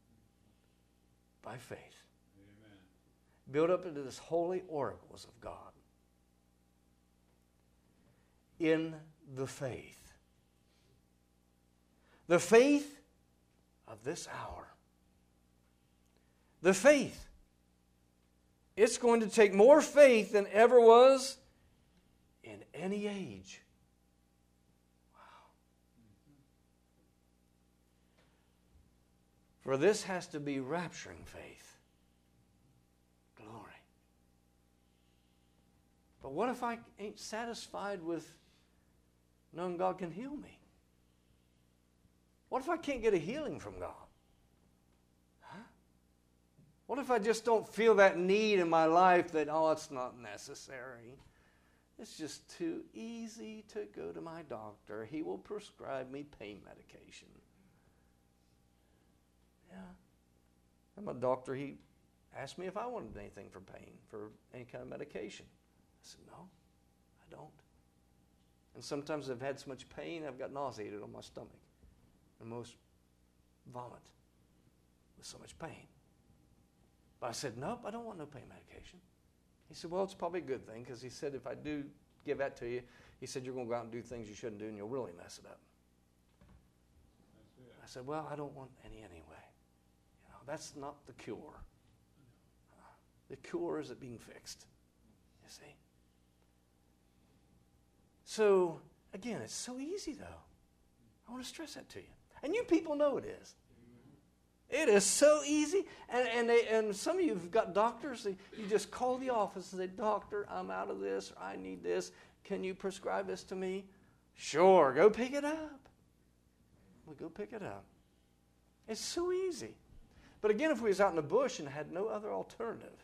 Speaker 4: By faith.
Speaker 5: Amen.
Speaker 4: Built up into this holy oracles of God. In the faith. The faith of this hour. The faith. It's going to take more faith than ever was in any age. For this has to be rapturing faith. Glory. But what if I ain't satisfied with knowing God can heal me? What if I can't get a healing from God? Huh? What if I just don't feel that need in my life that, oh, it's not necessary? It's just too easy to go to my doctor. He will prescribe me pain medication. Yeah. And my doctor, he asked me if I wanted anything for pain, for any kind of medication. I said, no, I don't. And sometimes I've had so much pain, I've got nauseated on my stomach. And most vomit with so much pain. But I said, nope, I don't want no pain medication. He said, well, it's probably a good thing, because he said, if I do give that to you, he said, you're going to go out and do things you shouldn't do, and you'll really mess it up. I said, well, I don't want any anyway. That's not the cure. The cure is it being fixed. You see? So, again, it's so easy, though. I want to stress that to you. And you people know it is. It is so easy. And and, they, and some of you have got doctors. You just call the office and say, doctor, I'm out of this, or I need this. Can you prescribe this to me? Sure, go pick it up. Well, go pick it up. It's so easy. But again, if we was out in the bush and had no other alternative,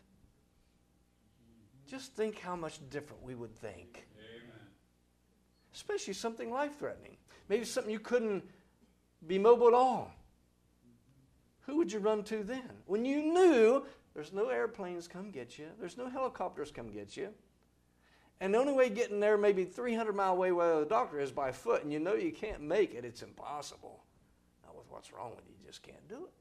Speaker 4: just think how much different we would think.
Speaker 5: Amen.
Speaker 4: Especially something life-threatening. Maybe something you couldn't be mobile at all. Who would you run to then? When you knew there's no airplanes come get you, there's no helicopters come get you, and the only way getting there maybe three hundred mile away where the doctor is by foot, and you know you can't make it, it's impossible. Now with what's wrong with you, you just can't do it.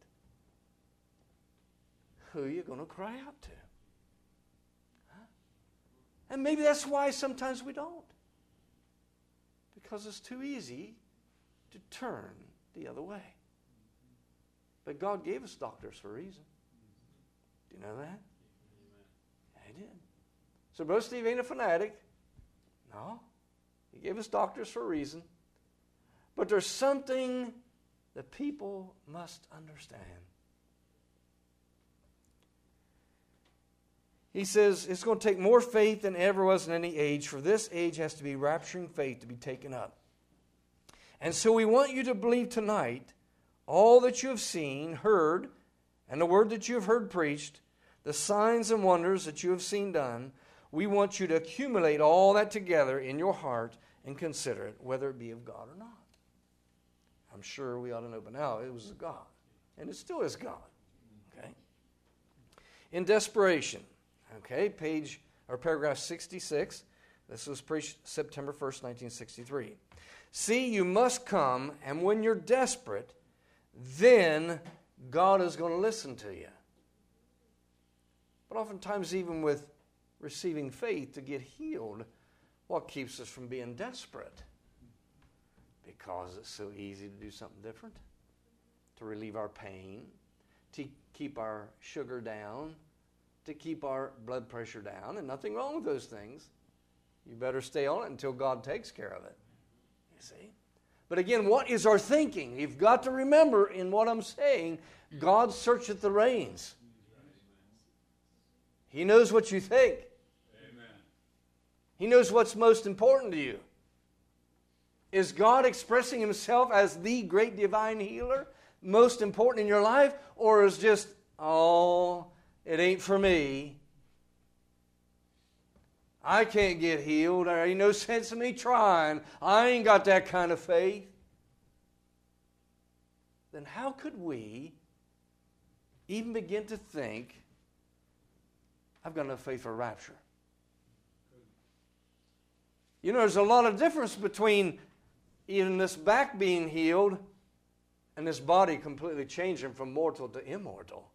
Speaker 4: Who are you going to cry out to? Huh? And maybe that's why sometimes we don't. Because it's too easy to turn the other way. But God gave us doctors for a reason. Do you know that? Yeah, He did. So Brother Steve ain't a fanatic. No. He gave us doctors for a reason. But there's something that people must understand. He says it's going to take more faith than ever was in any age, for this age has to be rapturing faith to be taken up. And so we want you to believe tonight all that you have seen, heard, and the word that you have heard preached, the signs and wonders that you have seen done. We want you to accumulate all that together in your heart and consider it, whether it be of God or not. I'm sure we ought to know by now it was God, and it still is God. Okay? In desperation. Okay, page or paragraph sixty-six. This was preached September first, nineteen sixty-three. See, you must come, and when you're desperate, then God is going to listen to you. But oftentimes, even with receiving faith to get healed, what keeps us from being desperate? Because it's so easy to do something different, to relieve our pain, to keep our sugar down, to keep our blood pressure down, and nothing wrong with those things. You better stay on it until God takes care of it. You see? But again, what is our thinking? You've got to remember in what I'm saying, God searcheth the reins. He knows what you think.
Speaker 5: Amen.
Speaker 4: He knows what's most important to you. Is God expressing Himself as the great divine healer most important in your life? Or is just, oh, it ain't for me. I can't get healed. There ain't no sense in me trying. I ain't got that kind of faith. Then how could we even begin to think, I've got enough faith for rapture? You know, there's a lot of difference between even this back being healed and this body completely changing from mortal to immortal.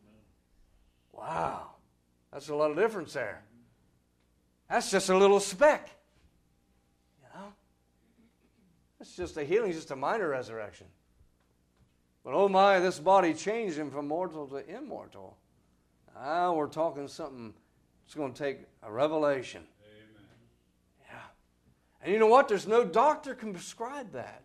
Speaker 4: Wow. That's a lot of difference there. That's just a little speck. You know? It's just a healing, just a minor resurrection. But oh my, this body changed him from mortal to immortal. Now we're talking something that's going to take a revelation.
Speaker 5: Amen.
Speaker 4: Yeah. And you know what? There's no doctor can prescribe that.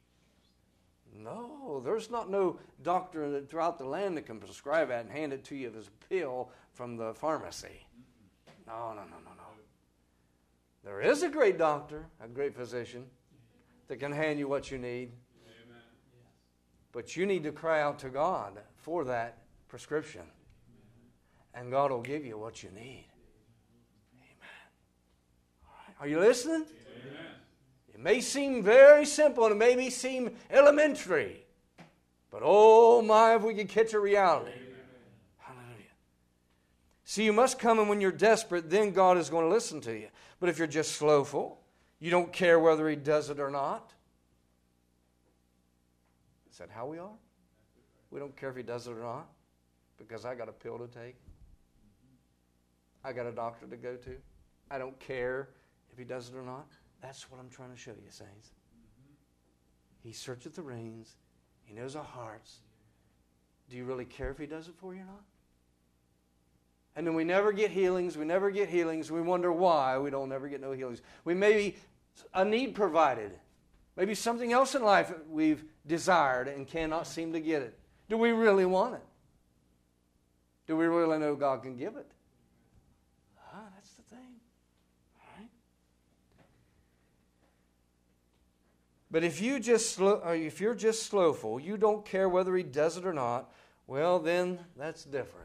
Speaker 4: No, there's not no doctor throughout the land that can prescribe that and hand it to you as a pill from the pharmacy. No, no, no, no, no. There is a great doctor, a great physician, that can hand you what you need.
Speaker 5: Amen.
Speaker 4: But you need to cry out to God for that prescription. And God will give you what you need. Amen. All right. Are you listening?
Speaker 5: Amen.
Speaker 4: It may seem very simple and it may seem elementary. But oh my, if we could catch a reality.
Speaker 5: Amen.
Speaker 4: Hallelujah. See, you must come, and when you're desperate, then God is going to listen to you. But if you're just slowful, you don't care whether He does it or not. Is that how we are? We don't care if He does it or not because I got a pill to take. I got a doctor to go to. I don't care if He does it or not. That's what I'm trying to show you, saints. He searcheth the reins. He knows our hearts. Do you really care if He does it for you or not? And then we never get healings. We never get healings. We wonder why we don't ever get no healings. We maybe a need provided. Maybe something else in life we've desired and cannot seem to get it. Do we really want it? Do we really know God can give it? Ah, that's the thing. All right. But if you just slow, or if you're just slowful, you don't care whether He does it or not, well, then that's different.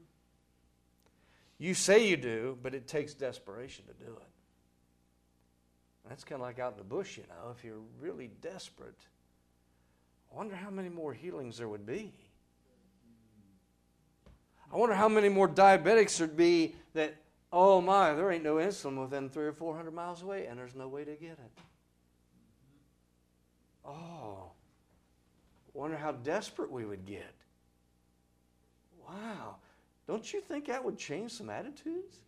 Speaker 4: You say you do, but it takes desperation to do it. That's kind of like out in the bush, you know. If you're really desperate, I wonder how many more healings there would be. I wonder how many more diabetics there'd be that, oh my, there ain't no insulin within three or four hundred miles away, and there's no way to get it. Oh, I wonder how desperate we would get. Wow. Don't you think that would change some attitudes?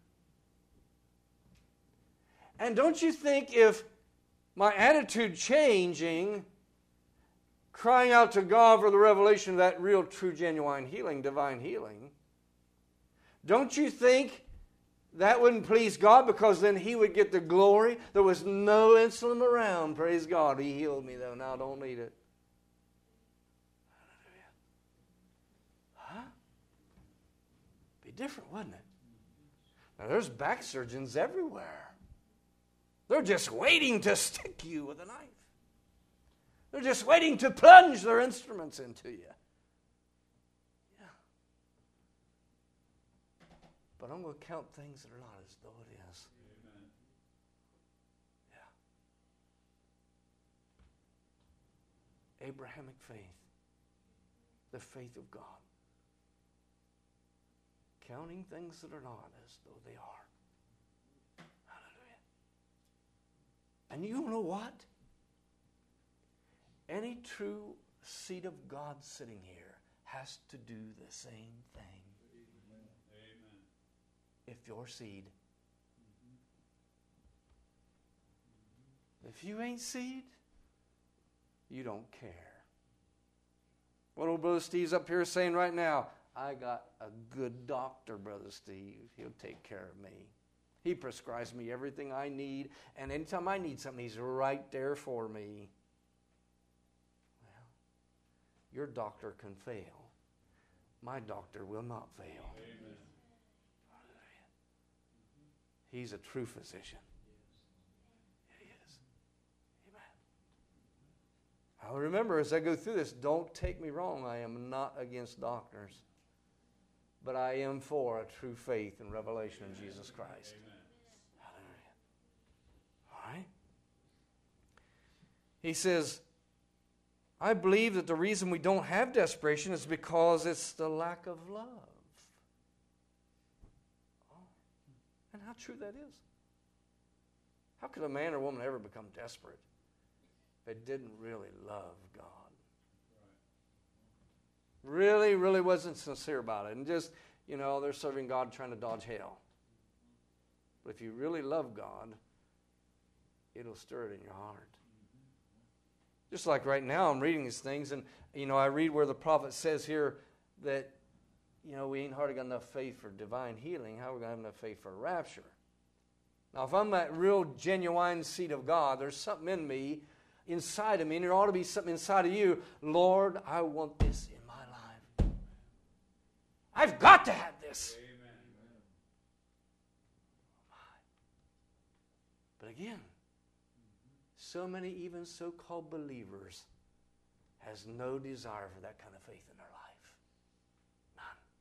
Speaker 4: And don't you think if my attitude changing, crying out to God for the revelation of that real, true, genuine healing, divine healing, don't you think that wouldn't please God, because then He would get the glory? There was no insulin around, praise God. He healed me though, now I don't need it. Different, wasn't it? Now there's back surgeons everywhere. They're just waiting to stick you with a knife. They're just waiting to plunge their instruments into you. Yeah. But I'm going to count things that are not as though it is.
Speaker 5: Amen.
Speaker 4: Yeah. Abrahamic faith. The faith of God. Counting things that are not as though they are. Hallelujah. And you know what? Any true seed of God sitting here has to do the same thing.
Speaker 5: Amen.
Speaker 4: If your seed. If you ain't seed, you don't care. What old Brother Steve's up here saying right now, I got a good doctor, Brother Steve. He'll take care of me. He prescribes me everything I need, and anytime I need something, he's right there for me. Well, your doctor can fail. My doctor will not fail.
Speaker 5: Amen.
Speaker 4: He's a true physician. He is. Amen. I'll remember as I go through this, don't take me wrong, I am not against doctors. But I am for a true faith and revelation in Jesus Christ.
Speaker 5: Amen.
Speaker 4: Hallelujah. All right. He says, I believe that the reason we don't have desperation is because it's the lack of love. Oh. And how true that is. How could a man or woman ever become desperate if they didn't really love God? Really, really wasn't sincere about it. And just, you know, they're serving God trying to dodge hell. But if you really love God, it'll stir it in your heart. Just like right now, I'm reading these things, and, you know, I read where the prophet says here that, you know, we ain't hardly got enough faith for divine healing. How are we going to have enough faith for rapture? Now, if I'm that real, genuine seed of God, there's something in me, inside of me, and there ought to be something inside of you. Lord, I want this in my life. I've got to have this.
Speaker 5: Amen.
Speaker 4: But again, so many even so-called believers has no desire for that kind of faith in their life. None.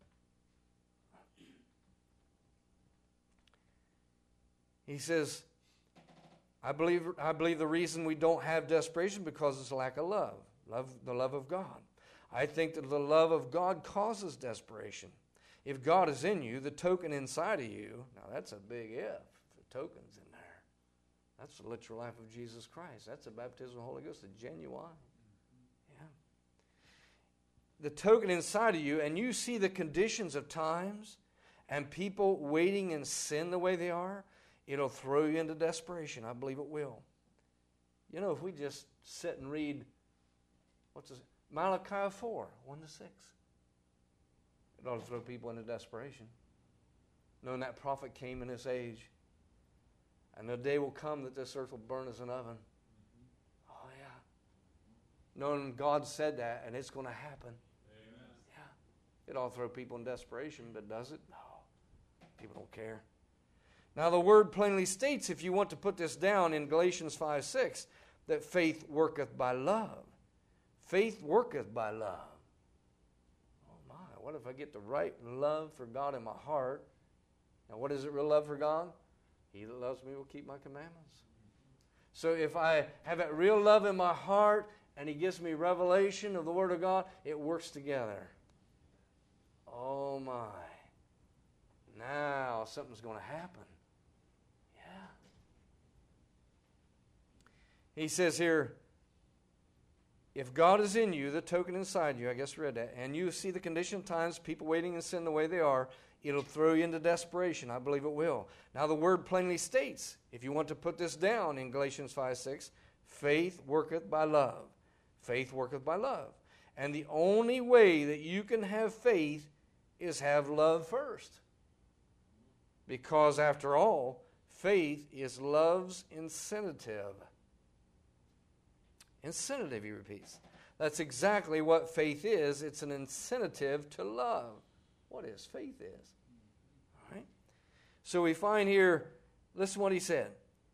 Speaker 4: He says, I believe, I believe the reason we don't have desperation because it's a lack of love. Love, the love of God. I think that the love of God causes desperation. If God is in you, the token inside of you, now that's a big if, the token's in there. That's the literal life of Jesus Christ. That's the baptism of the Holy Ghost, the genuine. Yeah. The token inside of you, and you see the conditions of times and people waiting in sin the way they are, it'll throw you into desperation. I believe it will. You know, if we just sit and read, what's this? Malachi four, one to six. It ought to throw people into desperation. Knowing that prophet came in this age. And the day will come that this earth will burn as an oven. Oh, yeah. Knowing God said that, and it's going to happen.
Speaker 5: Amen.
Speaker 4: Yeah. It ought to throw people in desperation, but does it? No. People don't care. Now, the word plainly states, if you want to put this down in Galatians five six, that faith worketh by love. Faith worketh by love. Oh, my. What if I get the right love for God in my heart? Now, what is it, real love for God? He that loves me will keep my commandments. So if I have that real love in my heart and He gives me revelation of the Word of God, it works together. Oh my. Now something's going to happen. Yeah. He says here, if God is in you, the token inside you, I guess read that, and you see the condition of times, people waiting in sin the way they are, it'll throw you into desperation. I believe it will. Now the word plainly states, if you want to put this down in Galatians five six, faith worketh by love. Faith worketh by love. And the only way that you can have faith is have love first. Because after all, faith is love's incentive. Incentive, he repeats. That's exactly what faith is. It's an incentive to love. What is faith is. All right? So we find here, listen to what he said.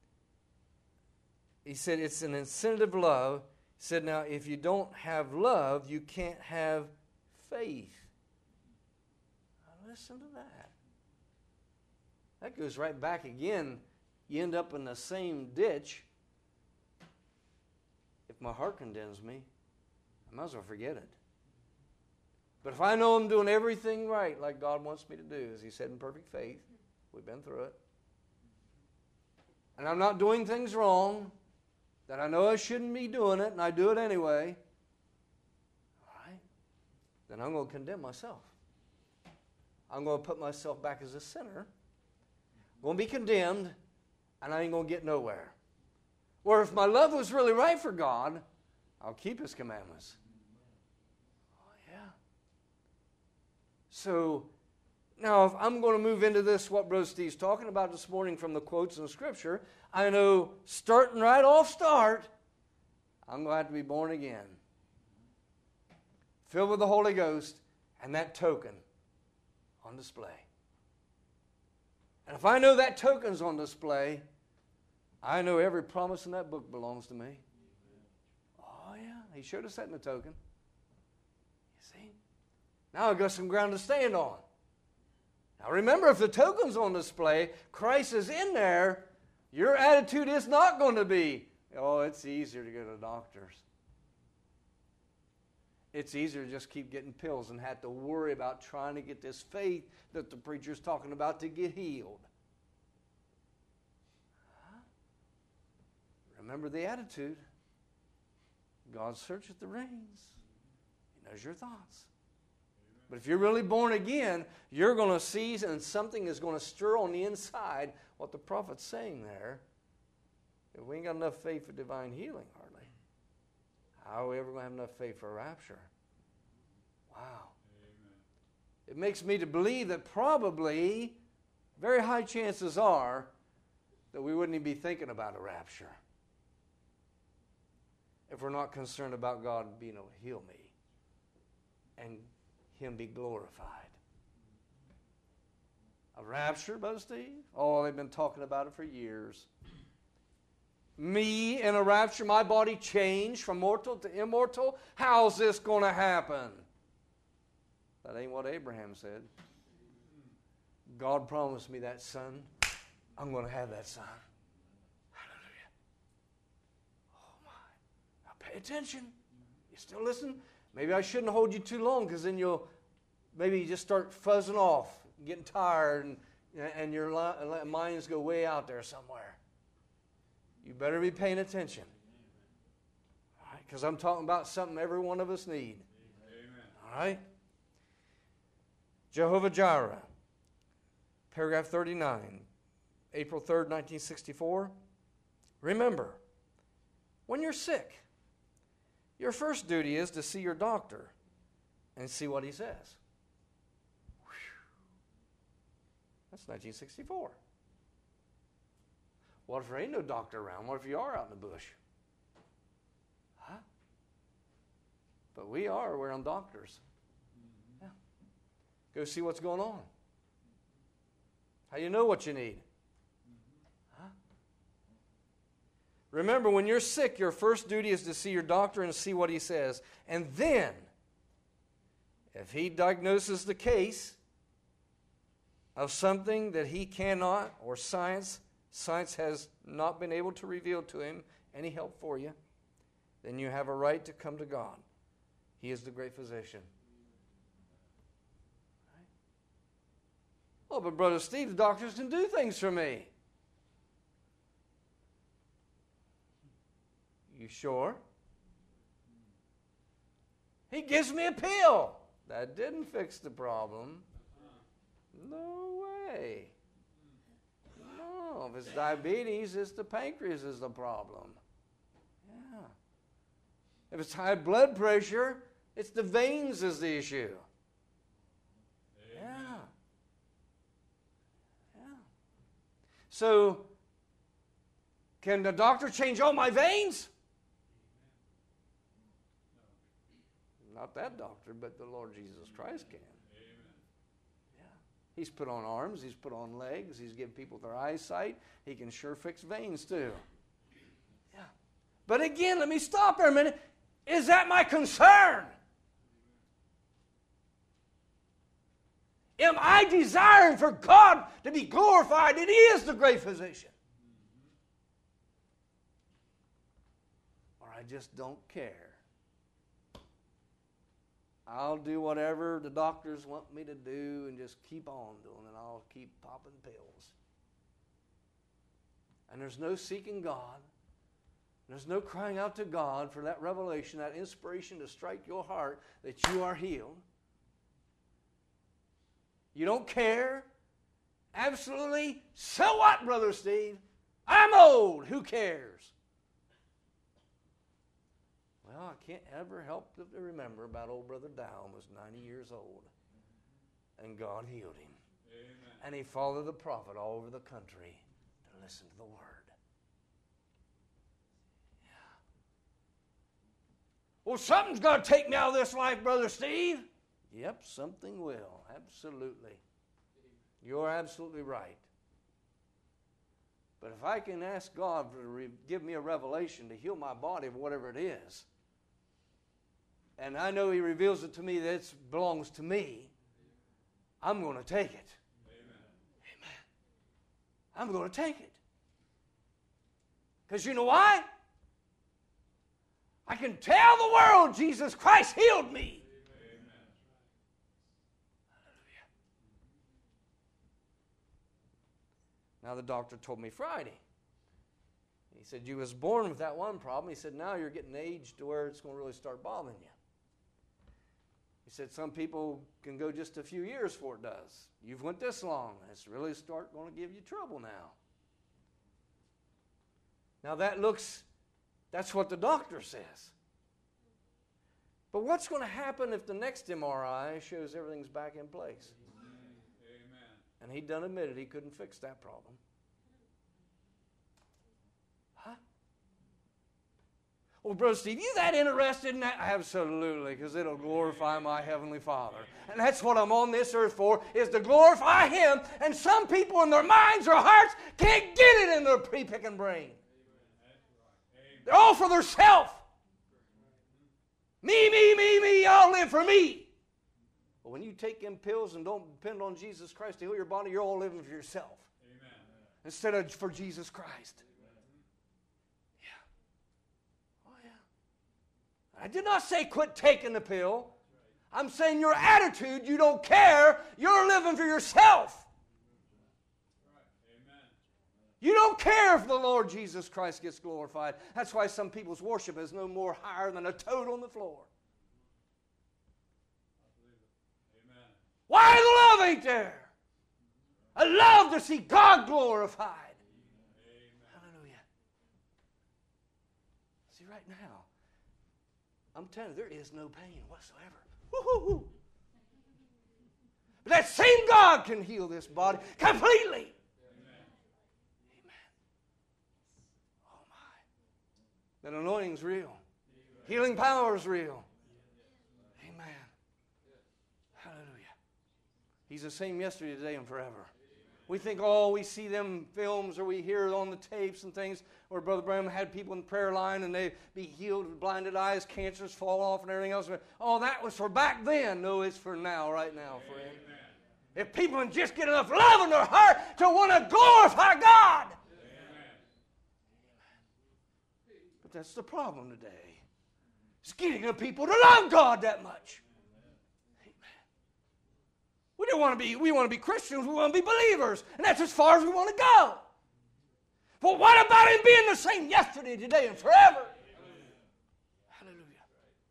Speaker 4: He said it's an incentive love. He said, now, if you don't have love, you can't have faith. Now, listen to that. That goes right back again. You end up in the same ditch. If my heart condemns me, I might as well forget it. But if I know I'm doing everything right like God wants me to do, as He said in perfect faith, we've been through it, and I'm not doing things wrong, that I know I shouldn't be doing it, and I do it anyway, all right, then I'm going to condemn myself. I'm going to put myself back as a sinner. I'm going to be condemned, and I ain't going to get nowhere. Where if my love was really right for God, I'll keep His commandments. Oh, yeah. So, now if I'm going to move into this, what Brother Steve's talking about this morning from the quotes in Scripture, I know starting right off start, I'm going to have to be born again. Filled with the Holy Ghost, and that token on display. And if I know that token's on display, I know every promise in that book belongs to me. Oh, yeah. He showed us that in the token. You see? Now I've got some ground to stand on. Now remember, if the token's on display, Christ is in there, your attitude is not going to be, oh, it's easier to go to the doctors. It's easier to just keep getting pills and have to worry about trying to get this faith that the preacher's talking about to get healed. Huh? Remember the attitude. God searcheth the reins. He knows your thoughts. But if you're really born again, you're going to see, and something is going to stir on the inside what the prophet's saying there. If we ain't got enough faith for divine healing, hardly, how are we ever going to have enough faith for a rapture? Wow. Amen. It makes me to believe that probably, very high chances are, that we wouldn't even be thinking about a rapture if we're not concerned about God being able to heal me and Him be glorified. A rapture, Brother Steve? Oh, they've been talking about it for years. Me in a rapture, my body changed from mortal to immortal? How's this going to happen? That ain't what Abraham said. God promised me that son. I'm going to have that son. Hallelujah. Oh, my. Now pay attention. You still listen? Maybe I shouldn't hold you too long, because then you'll maybe you just start fuzzing off, getting tired, and, and your minds go way out there somewhere. You better be paying attention. All right, because I'm talking about something every one of us need. Amen. All right? Jehovah Jireh, paragraph thirty-nine, April third, nineteen sixty-four. Remember, when you're sick, your first duty is to see your doctor and see what he says. Whew. That's nineteen sixty-four. What if there ain't no doctor around? What if you are out in the bush? Huh? But we are. We're on doctors. Yeah. Go see what's going on. How do you know what you need? Huh? Remember, when you're sick, your first duty is to see your doctor and see what he says. And then, if he diagnoses the case of something that he cannot, or science Science has not been able to reveal to him any help for you, then you have a right to come to God. He is the great physician. Right? Oh, but Brother Steve, the doctors can do things for me. You sure? He gives me a pill. That didn't fix the problem. No way. No, if it's diabetes, it's the pancreas is the problem. Yeah. If it's high blood pressure, it's the veins is the issue. Amen. Yeah. Yeah. So, can the doctor change all my veins? Not that doctor, but the Lord Jesus Christ can. He's put on arms, he's put on legs, he's given people their eyesight. He can sure fix veins too. Yeah. But again, let me stop there a minute. Is that my concern? Am I desiring for God to be glorified? And He is the great physician. Or I just don't care. I'll do whatever the doctors want me to do and just keep on doing it. I'll keep popping pills. And there's no seeking God, There's no crying out to God for that revelation, that inspiration to strike your heart that you are healed. You don't care. Absolutely. So what, Brother Steve? I'm old. Who cares? Well, I can't ever help to remember about old Brother Dow was ninety years old. And God healed him.
Speaker 5: Amen.
Speaker 4: And he followed the prophet all over the country to listen to the word. Well, something's going to take me out of this life, Brother Steve. Yep, something will. Absolutely. You're absolutely right. But if I can ask God to re- give me a revelation to heal my body of whatever it is, and I know He reveals it to me that it belongs to me, I'm going to take it.
Speaker 5: Amen.
Speaker 4: Amen. I'm going to take it. Because you know why? I can tell the world Jesus Christ healed me.
Speaker 5: Amen.
Speaker 4: Hallelujah. Now the doctor told me Friday. He said, you was born with that one problem. He said, now you're getting aged to where it's going to really start bothering you. He said, some people can go just a few years before it does. You've went this long. It's really start going to give you trouble now. Now that looks... That's what the doctor says. But what's going to happen if the next M R I shows everything's back in place?
Speaker 5: Amen.
Speaker 4: And he done admitted he couldn't fix that problem. Huh? Well, Brother Steve, you that interested in that? Absolutely, because it'll glorify my Heavenly Father. And that's what I'm on this earth for, is to glorify Him. And some people in their minds or hearts can't get it in their pre-picking brain. They're all for their self. Me, me, me, me, I'll live for me. But when you take them pills and don't depend on Jesus Christ to heal your body, you're all living for yourself.
Speaker 5: Amen.
Speaker 4: Instead of for Jesus Christ. Yeah. Oh, yeah. I did not say quit taking the pill. I'm saying your attitude, you don't care. You're living for yourself. You don't care if the Lord Jesus Christ gets glorified. That's why some people's worship is no more higher than a toad on the floor.
Speaker 5: Amen.
Speaker 4: Why the love ain't there? I love to see God glorified.
Speaker 5: Amen.
Speaker 4: Hallelujah. See, right now, I'm telling you, there is no pain whatsoever. Woo-hoo-hoo. But that same God can heal this body completely. That anointing's real. Healing power is real. Amen. Hallelujah. He's the same yesterday, today, and forever. We think, oh, we see them films or we hear it on the tapes and things where Brother Branham had people in the prayer line and they'd be healed with blinded eyes, cancers fall off and everything else. Oh, that was for back then. No, it's for now, right now, friend.
Speaker 5: Amen.
Speaker 4: If people can just get enough love in their heart to want to glorify God. That's the problem today. It's getting the people to love God that much. Amen. We don't want to be, we want to be Christians, we want to be believers. And that's as far as we want to go. But what about Him being the same yesterday, today, and forever? Hallelujah.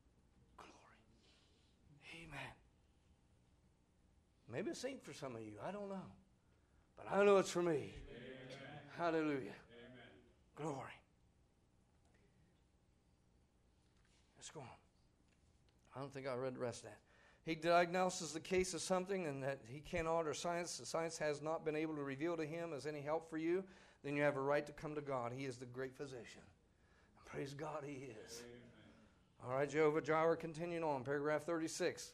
Speaker 4: Glory. Amen. Maybe it's ain't for some of you. I don't know. But I know it's for me. Amen. Hallelujah.
Speaker 5: Amen.
Speaker 4: Glory. Let's go on. I don't think I read the rest of that. He diagnoses the case of something and that he cannot, or science, the science has not been able to reveal to him as any help for you, then you have a right to come to God. He is the great physician. And praise God, He is. Amen. All right, Jehovah Jireh, continuing on, paragraph thirty-six.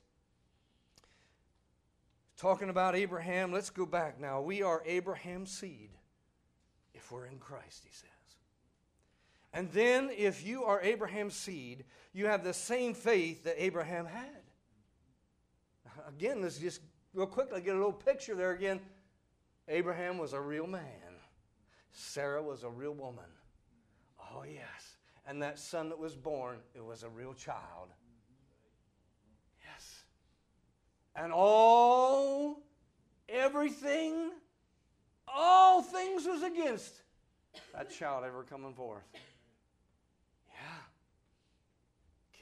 Speaker 4: Talking about Abraham, let's go back now. We are Abraham's seed if we're in Christ, he says. And then, if you are Abraham's seed, you have the same faith that Abraham had. Again, let's just real quickly get a little picture there again. Abraham was a real man. Sarah was a real woman. Oh, yes. And that son that was born, it was a real child. Yes. And all, everything, all things was against that child ever coming forth.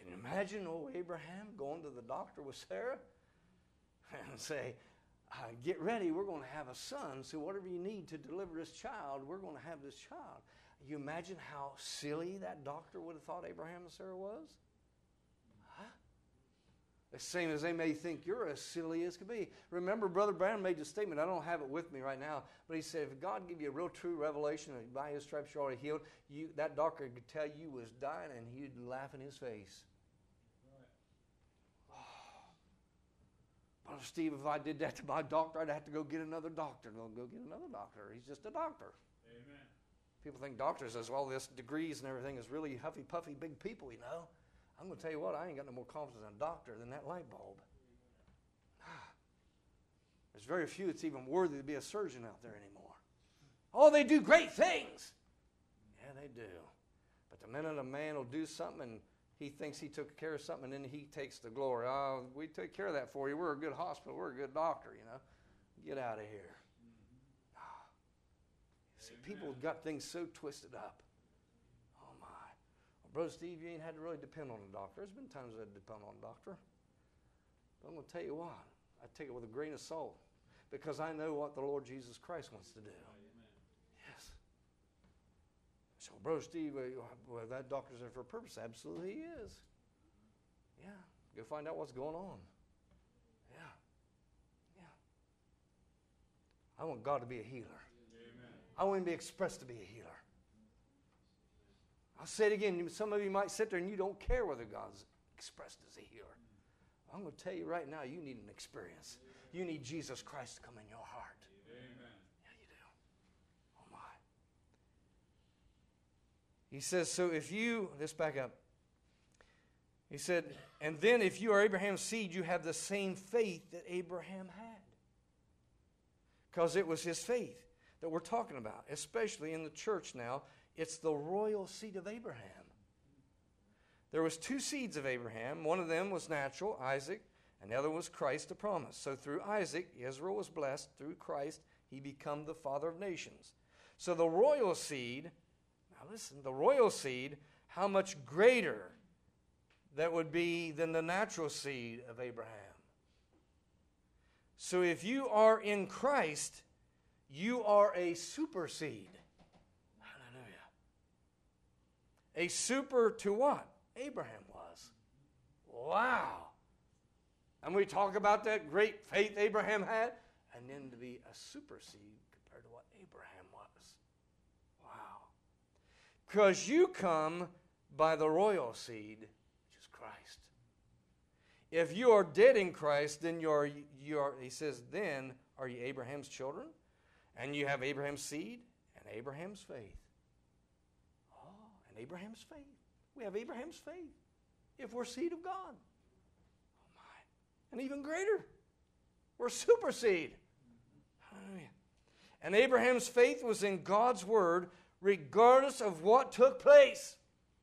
Speaker 4: Can you imagine old Abraham going to the doctor with Sarah and say, uh, get ready, we're going to have a son, so whatever you need to deliver this child, we're going to have this child. You imagine how silly that doctor would have thought Abraham and Sarah was? Huh? The same as they may think you're as silly as could be. Remember, Brother Brown made the statement, I don't have it with me right now, but he said, if God give you a real true revelation and by his stripes you're already healed, you, that doctor could tell you was dying and he'd laugh in his face. Right. Oh. Brother Steve, if I did that to my doctor, I'd have to go get another doctor. No, go get another doctor. He's just a doctor.
Speaker 5: Amen.
Speaker 4: People think doctors, as all this degrees and everything, is really huffy-puffy big people, you know. I'm going to tell you what, I ain't got no more confidence in a doctor than that light bulb. There's very few that's even worthy to be a surgeon out there anymore. Oh, they do great things. Yeah, they do. But the minute a man will do something and he thinks he took care of something and then he takes the glory. Oh, we take care of that for you. We're a good hospital. We're a good doctor, you know. Get out of here. Oh. See, people have got things so twisted up. Brother Steve, you ain't had to really depend on a doctor. There's been times I had to depend on a doctor. But I'm going to tell you what. I take it with a grain of salt. Because I know what the Lord Jesus Christ wants to do. Amen. Yes. So, Brother Steve, well, that doctor's there for a purpose. Absolutely he is. Yeah. Go find out what's going on. Yeah. Yeah. I want God to be a healer. Amen. I want him to be expressed to be a healer. I'll say it again. Some of you might sit there and you don't care whether God's expressed as a healer. I'm going to tell you right now, you need an experience. You need Jesus Christ to come in your heart. Amen. Yeah, you do. Oh, my. He says, so if you, let's back up. He said, and then if you are Abraham's seed, you have the same faith that Abraham had. Because it was his faith that we're talking about, especially in the church now. It's the royal seed of Abraham. There was two seeds of Abraham. One of them was natural, Isaac, and the other was Christ, the promise. So through Isaac, Israel was blessed. Through Christ, he became the father of nations. So the royal seed, now listen, the royal seed, how much greater that would be than the natural seed of Abraham. So if you are in Christ, you are a super seed. A super to what? Abraham was. Wow. And we talk about that great faith Abraham had, and then to be a super seed compared to what Abraham was. Wow. Because you come by the royal seed, which is Christ. If you are dead in Christ, then you are, you are, he says, then are you Abraham's children? And you have Abraham's seed and Abraham's faith. Abraham's faith. We have Abraham's faith if we're seed of God. Oh my. And even greater, we're super seed. Hallelujah. And Abraham's faith was in God's word regardless of what took place.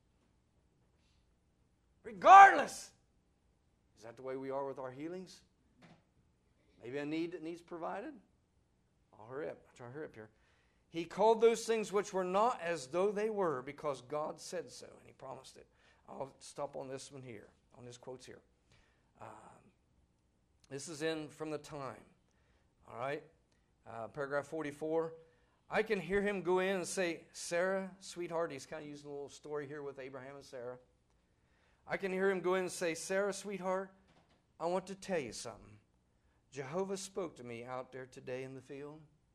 Speaker 4: Regardless. Is that the way we are with our healings? Maybe a need that needs provided? I'll hurry up. I'll try to hurry up here. He called those things which were not as though they were because God said so, and he promised it. I'll stop on this one here, on his quotes here. Um, this is in from the Time. All right? Uh, paragraph forty-four. I can hear him go in and say, Sarah, sweetheart, he's kind of using a little story here with Abraham and Sarah. I can hear him go in and say, Sarah, sweetheart, I want to tell you something. Jehovah spoke to me out there today in the field.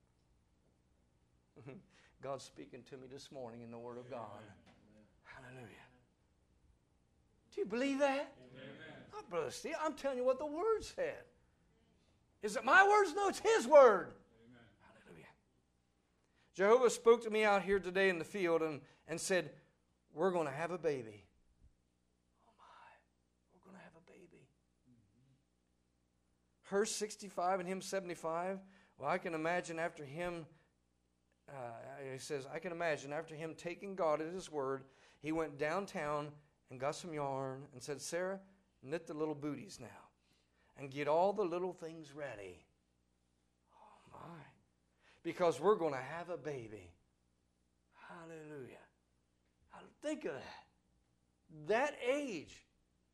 Speaker 4: God's speaking to me this morning in the Word of God. Amen. Hallelujah. Do you believe that? Amen. Not Brother Steve. I'm telling you what the Word said. Is it my words? No, it's His Word. Amen. Hallelujah. Jehovah spoke to me out here today in the field and, and said, we're going to have a baby. Oh my. We're going to have a baby. Mm-hmm. Her sixty-five and him seventy-five. Well, I can imagine after him Uh, he says, I can imagine after him taking God at his word, he went downtown and got some yarn and said, Sarah, knit the little booties now and get all the little things ready. Oh, my. Because we're going to have a baby. Hallelujah. Think of that. That age.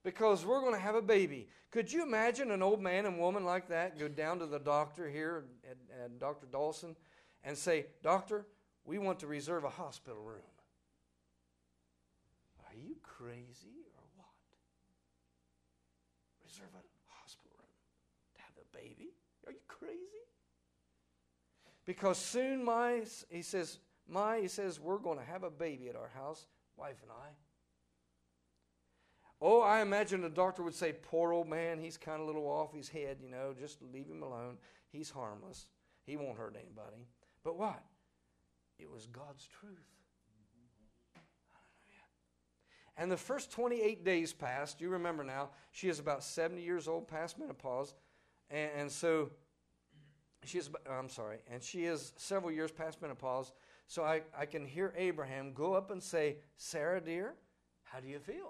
Speaker 4: because we're going to have a baby. Could you imagine an old man and woman like that go down to the doctor here at, at Doctor Dawson and say, Doctor, we want to reserve a hospital room. Are you crazy or what? Reserve a hospital room to have a baby? Are you crazy? Because soon my, he says, my, he says, we're going to have a baby at our house, wife and I. Oh, I imagine the doctor would say, poor old man, he's kind of a little off his head, you know, just leave him alone. He's harmless. He won't hurt anybody. But what? It was God's truth. Hallelujah. And the first twenty-eight days passed. You remember now, she is about seventy years old, past menopause. And, and so, she is, I'm sorry, and she is several years past menopause. So I, I can hear Abraham go up and say, Sarah, dear, how do you feel?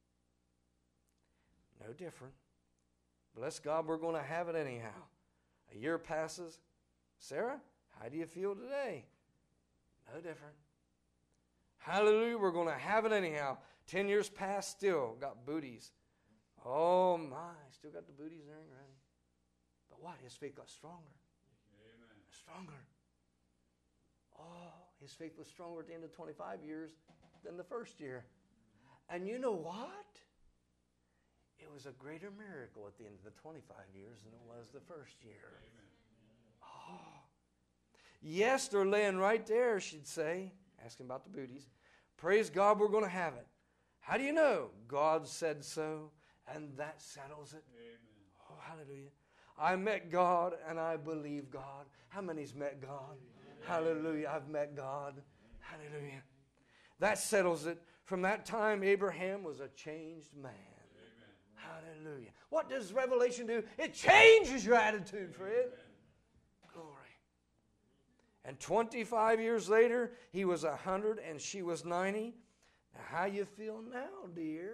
Speaker 4: No different. Bless God, we're going to have it anyhow. A year passes. Sarah, how do you feel today? No different. Hallelujah, we're going to have it anyhow. Ten years past, still got booties. Oh my, still got the booties there, right? But what? His faith got stronger. Amen. Stronger. Oh, his faith was stronger at the end of twenty-five years than the first year. And you know what? It was a greater miracle at the end of the twenty-five years than it was the first year. Amen. Oh. Yes, they're laying right there, she'd say, asking about the booties. Praise God, we're going to have it. How do you know? God said so, and that settles it. Amen. Oh, hallelujah. I met God, and I believe God. How many's met God? Amen. Hallelujah, I've met God. Hallelujah. That settles it. From that time, Abraham was a changed man. Hallelujah. What does Revelation do? It changes your attitude, Fred. Amen. Glory. And twenty-five years later, he was one hundred and she was ninety. Now, how you feel now, dear?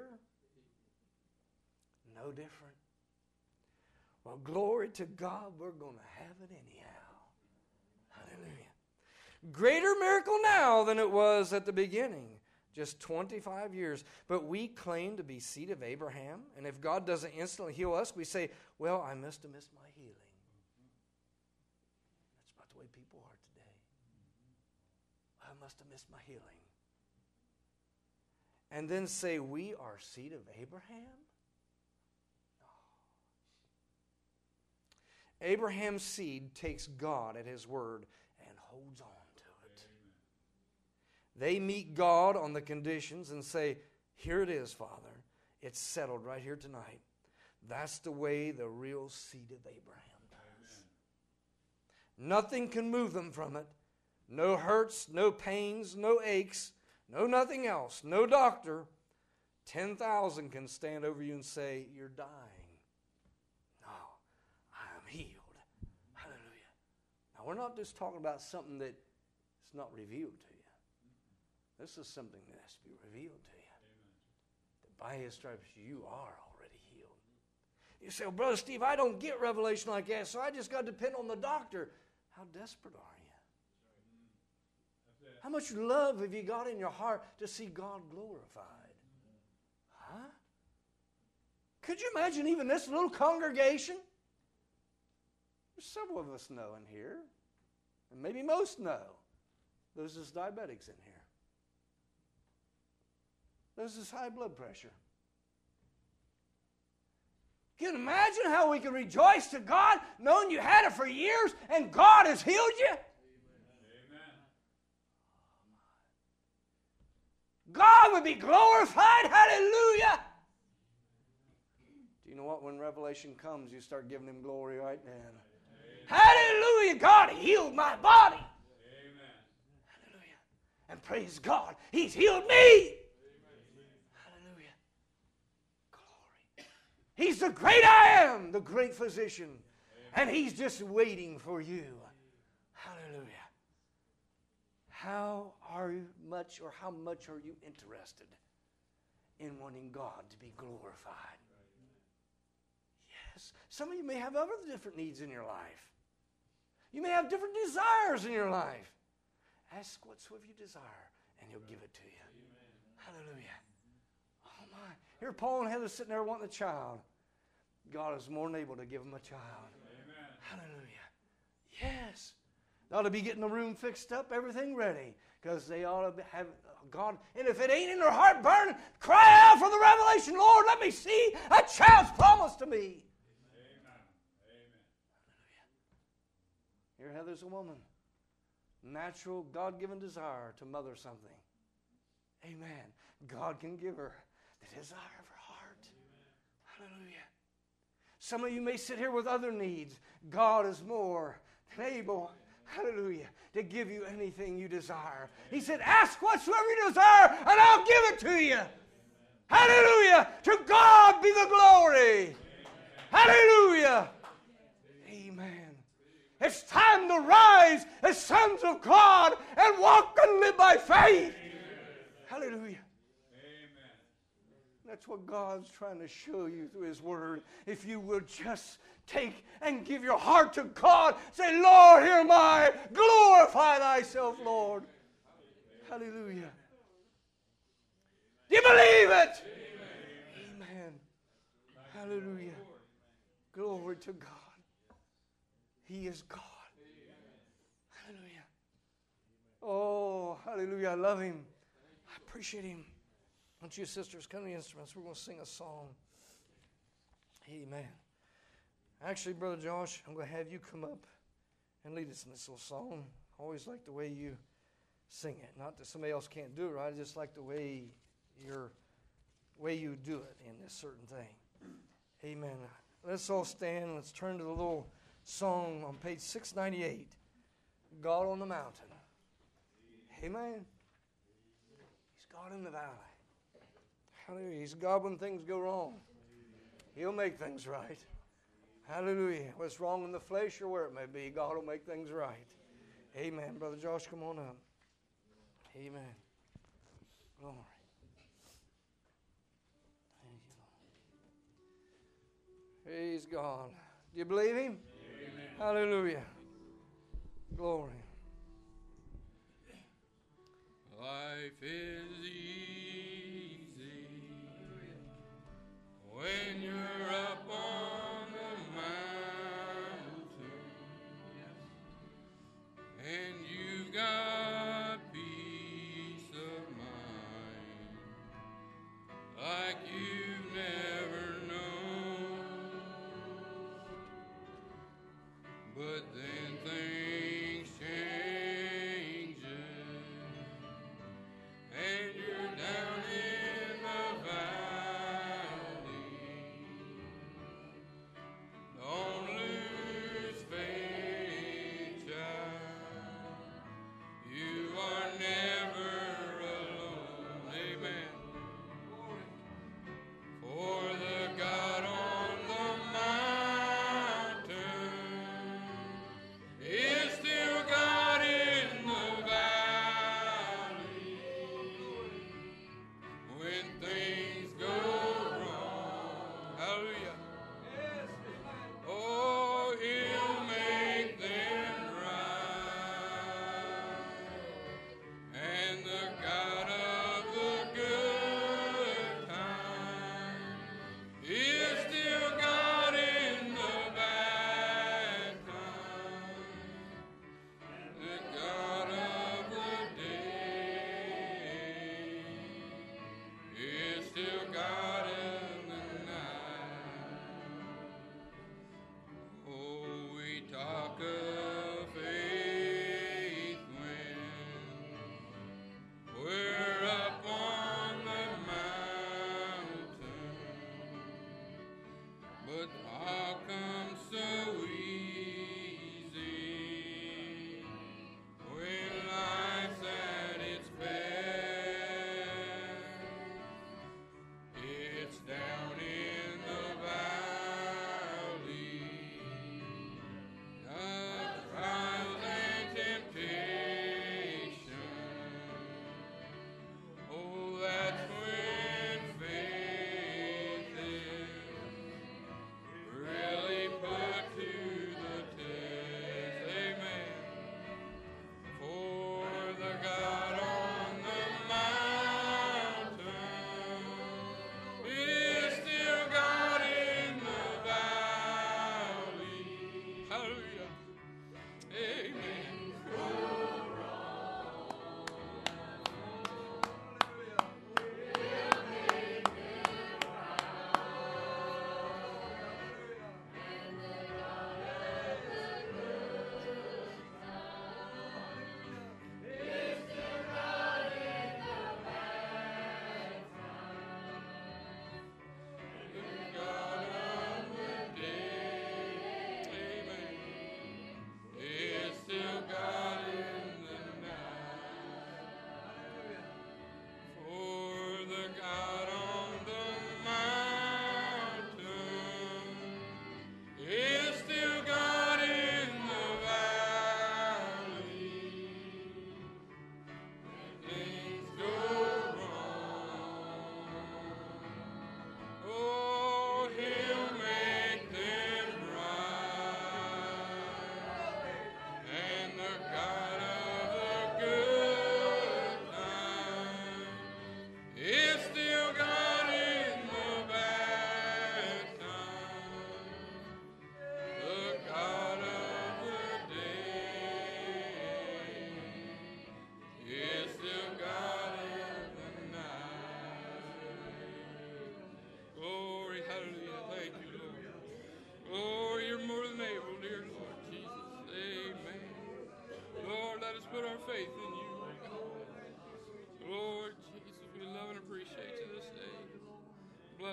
Speaker 4: No different. Well, glory to God, we're going to have it anyhow. Hallelujah. Greater miracle now than it was at the beginning. Just twenty-five years. But we claim to be seed of Abraham. And if God doesn't instantly heal us, we say, well, I must have missed my healing. That's about the way people are today. I must have missed my healing. And then say, we are seed of Abraham? No. Abraham's seed takes God at his word and holds on. They meet God on the conditions and say, here it is, Father. It's settled right here tonight. That's the way the real seed of Abraham does. Amen. Nothing can move them from it. No hurts, no pains, no aches, no nothing else, no doctor. ten thousand can stand over you and say, you're dying. No, I am healed. Hallelujah. Now, we're not just talking about something that is not revealed to you. This is something that has to be revealed to you. Amen. That by his stripes you are already healed. You say, well, Brother Steve, I don't get revelation like that, so I just got to depend on the doctor. How desperate are you? How much love have you got in your heart to see God glorified? Huh? Could you imagine even this little congregation? There's several of us know in here, and maybe most know. Those is diabetics in here. This is high blood pressure. Can you imagine how we can rejoice to God knowing you had it for years and God has healed you? Amen. God would be glorified. Hallelujah. Do you know what? When Revelation comes, you start giving him glory right then. Amen. Hallelujah. God healed my body. Amen. Hallelujah. And praise God, he's healed me. He's the great I am, the great physician. Amen. And he's just waiting for you. Hallelujah. How are you much or how much are you interested in wanting God to be glorified? Yes. Some of you may have other different needs in your life. You may have different desires in your life. Ask whatsoever you desire, and he'll give it to you. Amen. Hallelujah. Oh my. Here Paul and Heather sitting there wanting a child. God is more than able to give them a child.
Speaker 5: Amen.
Speaker 4: Hallelujah. Yes. They ought to be getting the room fixed up, everything ready. Because they ought to have God. And if it ain't in their heart burning, cry out for the revelation. Lord, let me see a child's promised to me.
Speaker 5: Amen. Amen.
Speaker 4: Here, Heather's a woman. Natural, God-given desire to mother something. Amen. God can give her the desire of her heart. Hallelujah. Some of you may sit here with other needs. God is more than able, hallelujah, to give you anything you desire. He said, ask whatsoever you desire, and I'll give it to you. Hallelujah. To God be the glory. Hallelujah. Amen. It's time to rise as sons of God and walk and live by faith. Hallelujah. That's what God's trying to show you through His Word. If you will just take and give your heart to God, say, Lord, here am I. Glorify Thyself, Lord. Hallelujah. Do you believe it? Amen. Amen. Hallelujah. Glory to God. He is God. Hallelujah. Oh, hallelujah. I love Him. I appreciate Him. I want you sisters, come to the instruments. We're going to sing a song. Amen. Actually, Brother Josh, I'm going to have you come up and lead us in this little song. I always like the way you sing it. Not that somebody else can't do it right. I just like the way your way you do it in this certain thing. Amen. Let's all stand. Let's turn to the little song on page six ninety-eight. God on the mountain. Amen. He's God in the valley. Hallelujah. He's God when things go wrong. He'll make things right. Hallelujah. What's wrong in the flesh or where it may be, God will make things right. Amen. Brother Josh, come on up. Amen. Glory. Thank you, Lord. Praise God. Do you believe Him?
Speaker 5: Amen.
Speaker 4: Hallelujah. Glory.
Speaker 5: Life is easy when you're up on the mountain and you've got peace of mind like you've never known. But then things change and you're down in the valley. Don't lose faith, child. You are never alone. Amen. For the God on the mountain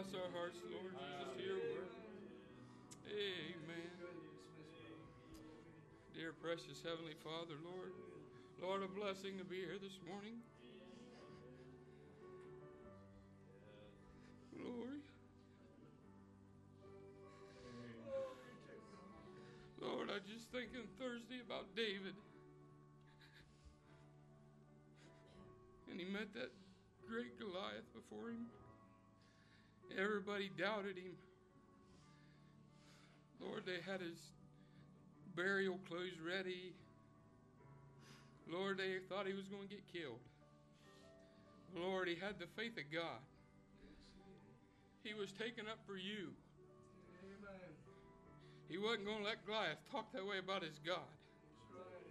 Speaker 5: bless our hearts, Lord Jesus, to your word. Amen. Dear precious Heavenly Father, Lord, Lord, a blessing to be here this morning. Glory. Lord, I just thinking Thursday about David. And he met that great Goliath before him. Everybody doubted him. Lord, they had his burial clothes ready. Lord, they thought he was going to get killed. Lord, he had the faith of God. He was taken up for you.
Speaker 2: Amen.
Speaker 5: He wasn't going to let Goliath talk that way about his God.
Speaker 2: That's right.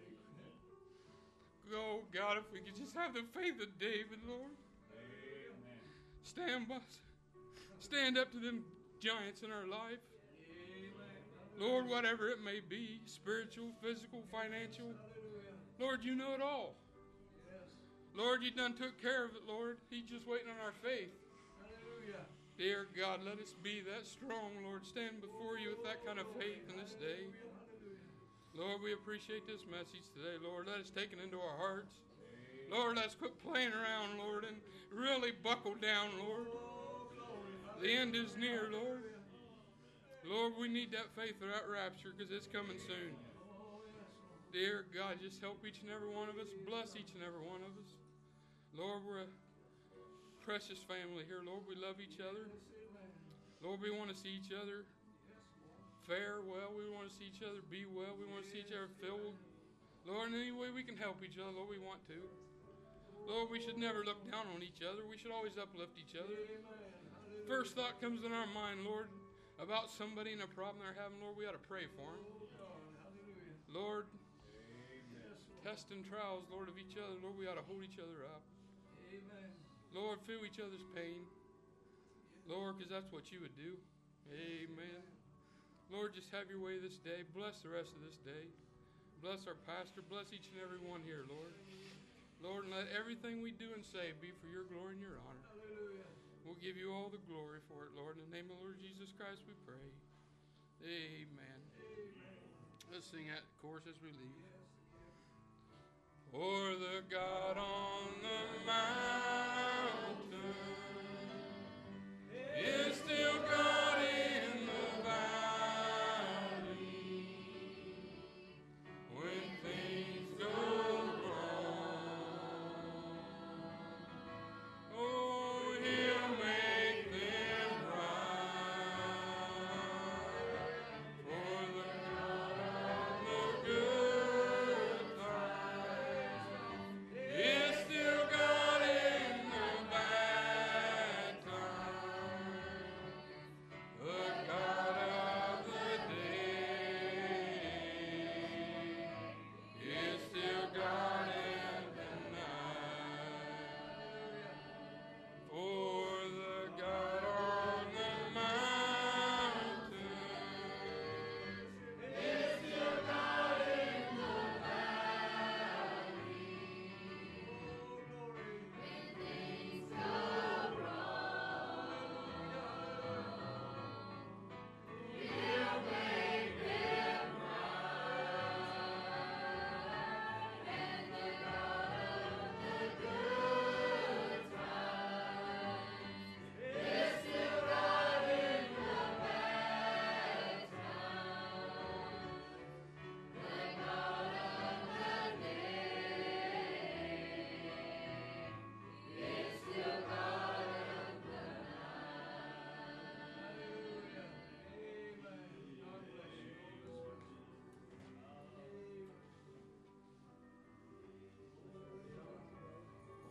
Speaker 5: Oh, God, if we could just have the faith of David, Lord.
Speaker 2: Amen.
Speaker 5: Stand by, stand up to them giants in our life.
Speaker 2: Amen.
Speaker 5: Lord, whatever it may be, spiritual, physical, financial.
Speaker 2: Hallelujah.
Speaker 5: Lord, you know it all.
Speaker 2: Yes.
Speaker 5: Lord, you done took care of it, Lord. He's just waiting on our faith.
Speaker 2: Hallelujah.
Speaker 5: Dear God, let us be that strong, Lord. Stand before you with that kind of faith in this day.
Speaker 2: Hallelujah.
Speaker 5: Lord, we appreciate this message today, Lord. Let us take it into our hearts. Lord, let's quit playing around, Lord, and really buckle down, Lord.
Speaker 2: Oh, glory.
Speaker 5: The end is near, Lord. Lord, we need that faith for that rapture because it's coming soon.
Speaker 2: Oh, yes, Lord.
Speaker 5: Dear God, just help each and every one of us. Bless each and every one of us. Lord, we're a precious family here. Lord, we love each other.
Speaker 2: Yes, amen.
Speaker 5: Lord, we want to see each other
Speaker 2: Yes, Lord.
Speaker 5: fare well. We want to see each other be well. We want to see each other filled. Lord, in any way we can help each other, Lord, we want to. Lord, we should never look down on each other. We should always uplift each other.
Speaker 2: Amen. Hallelujah.
Speaker 5: First thought comes in our mind, Lord, about somebody and a problem they're having, Lord, we ought to pray for them.
Speaker 2: Oh, God. Hallelujah.
Speaker 5: Lord,
Speaker 2: Yes, Lord.
Speaker 5: tests and trials, Lord, of each other, Lord, we ought to hold each other up.
Speaker 2: Amen.
Speaker 5: Lord, feel each other's pain. Lord, because that's what you would do. Amen. Lord, just have your way this day. Bless the rest of this day. Bless our pastor. Bless each and every one here, Lord. Lord, and let everything we do and say be for your glory and your honor.
Speaker 2: Hallelujah.
Speaker 5: We'll give you all the glory for it, Lord. In the name of the Lord Jesus Christ we pray. Amen.
Speaker 2: Amen.
Speaker 5: Let's sing that chorus as we leave. For the God on the mountain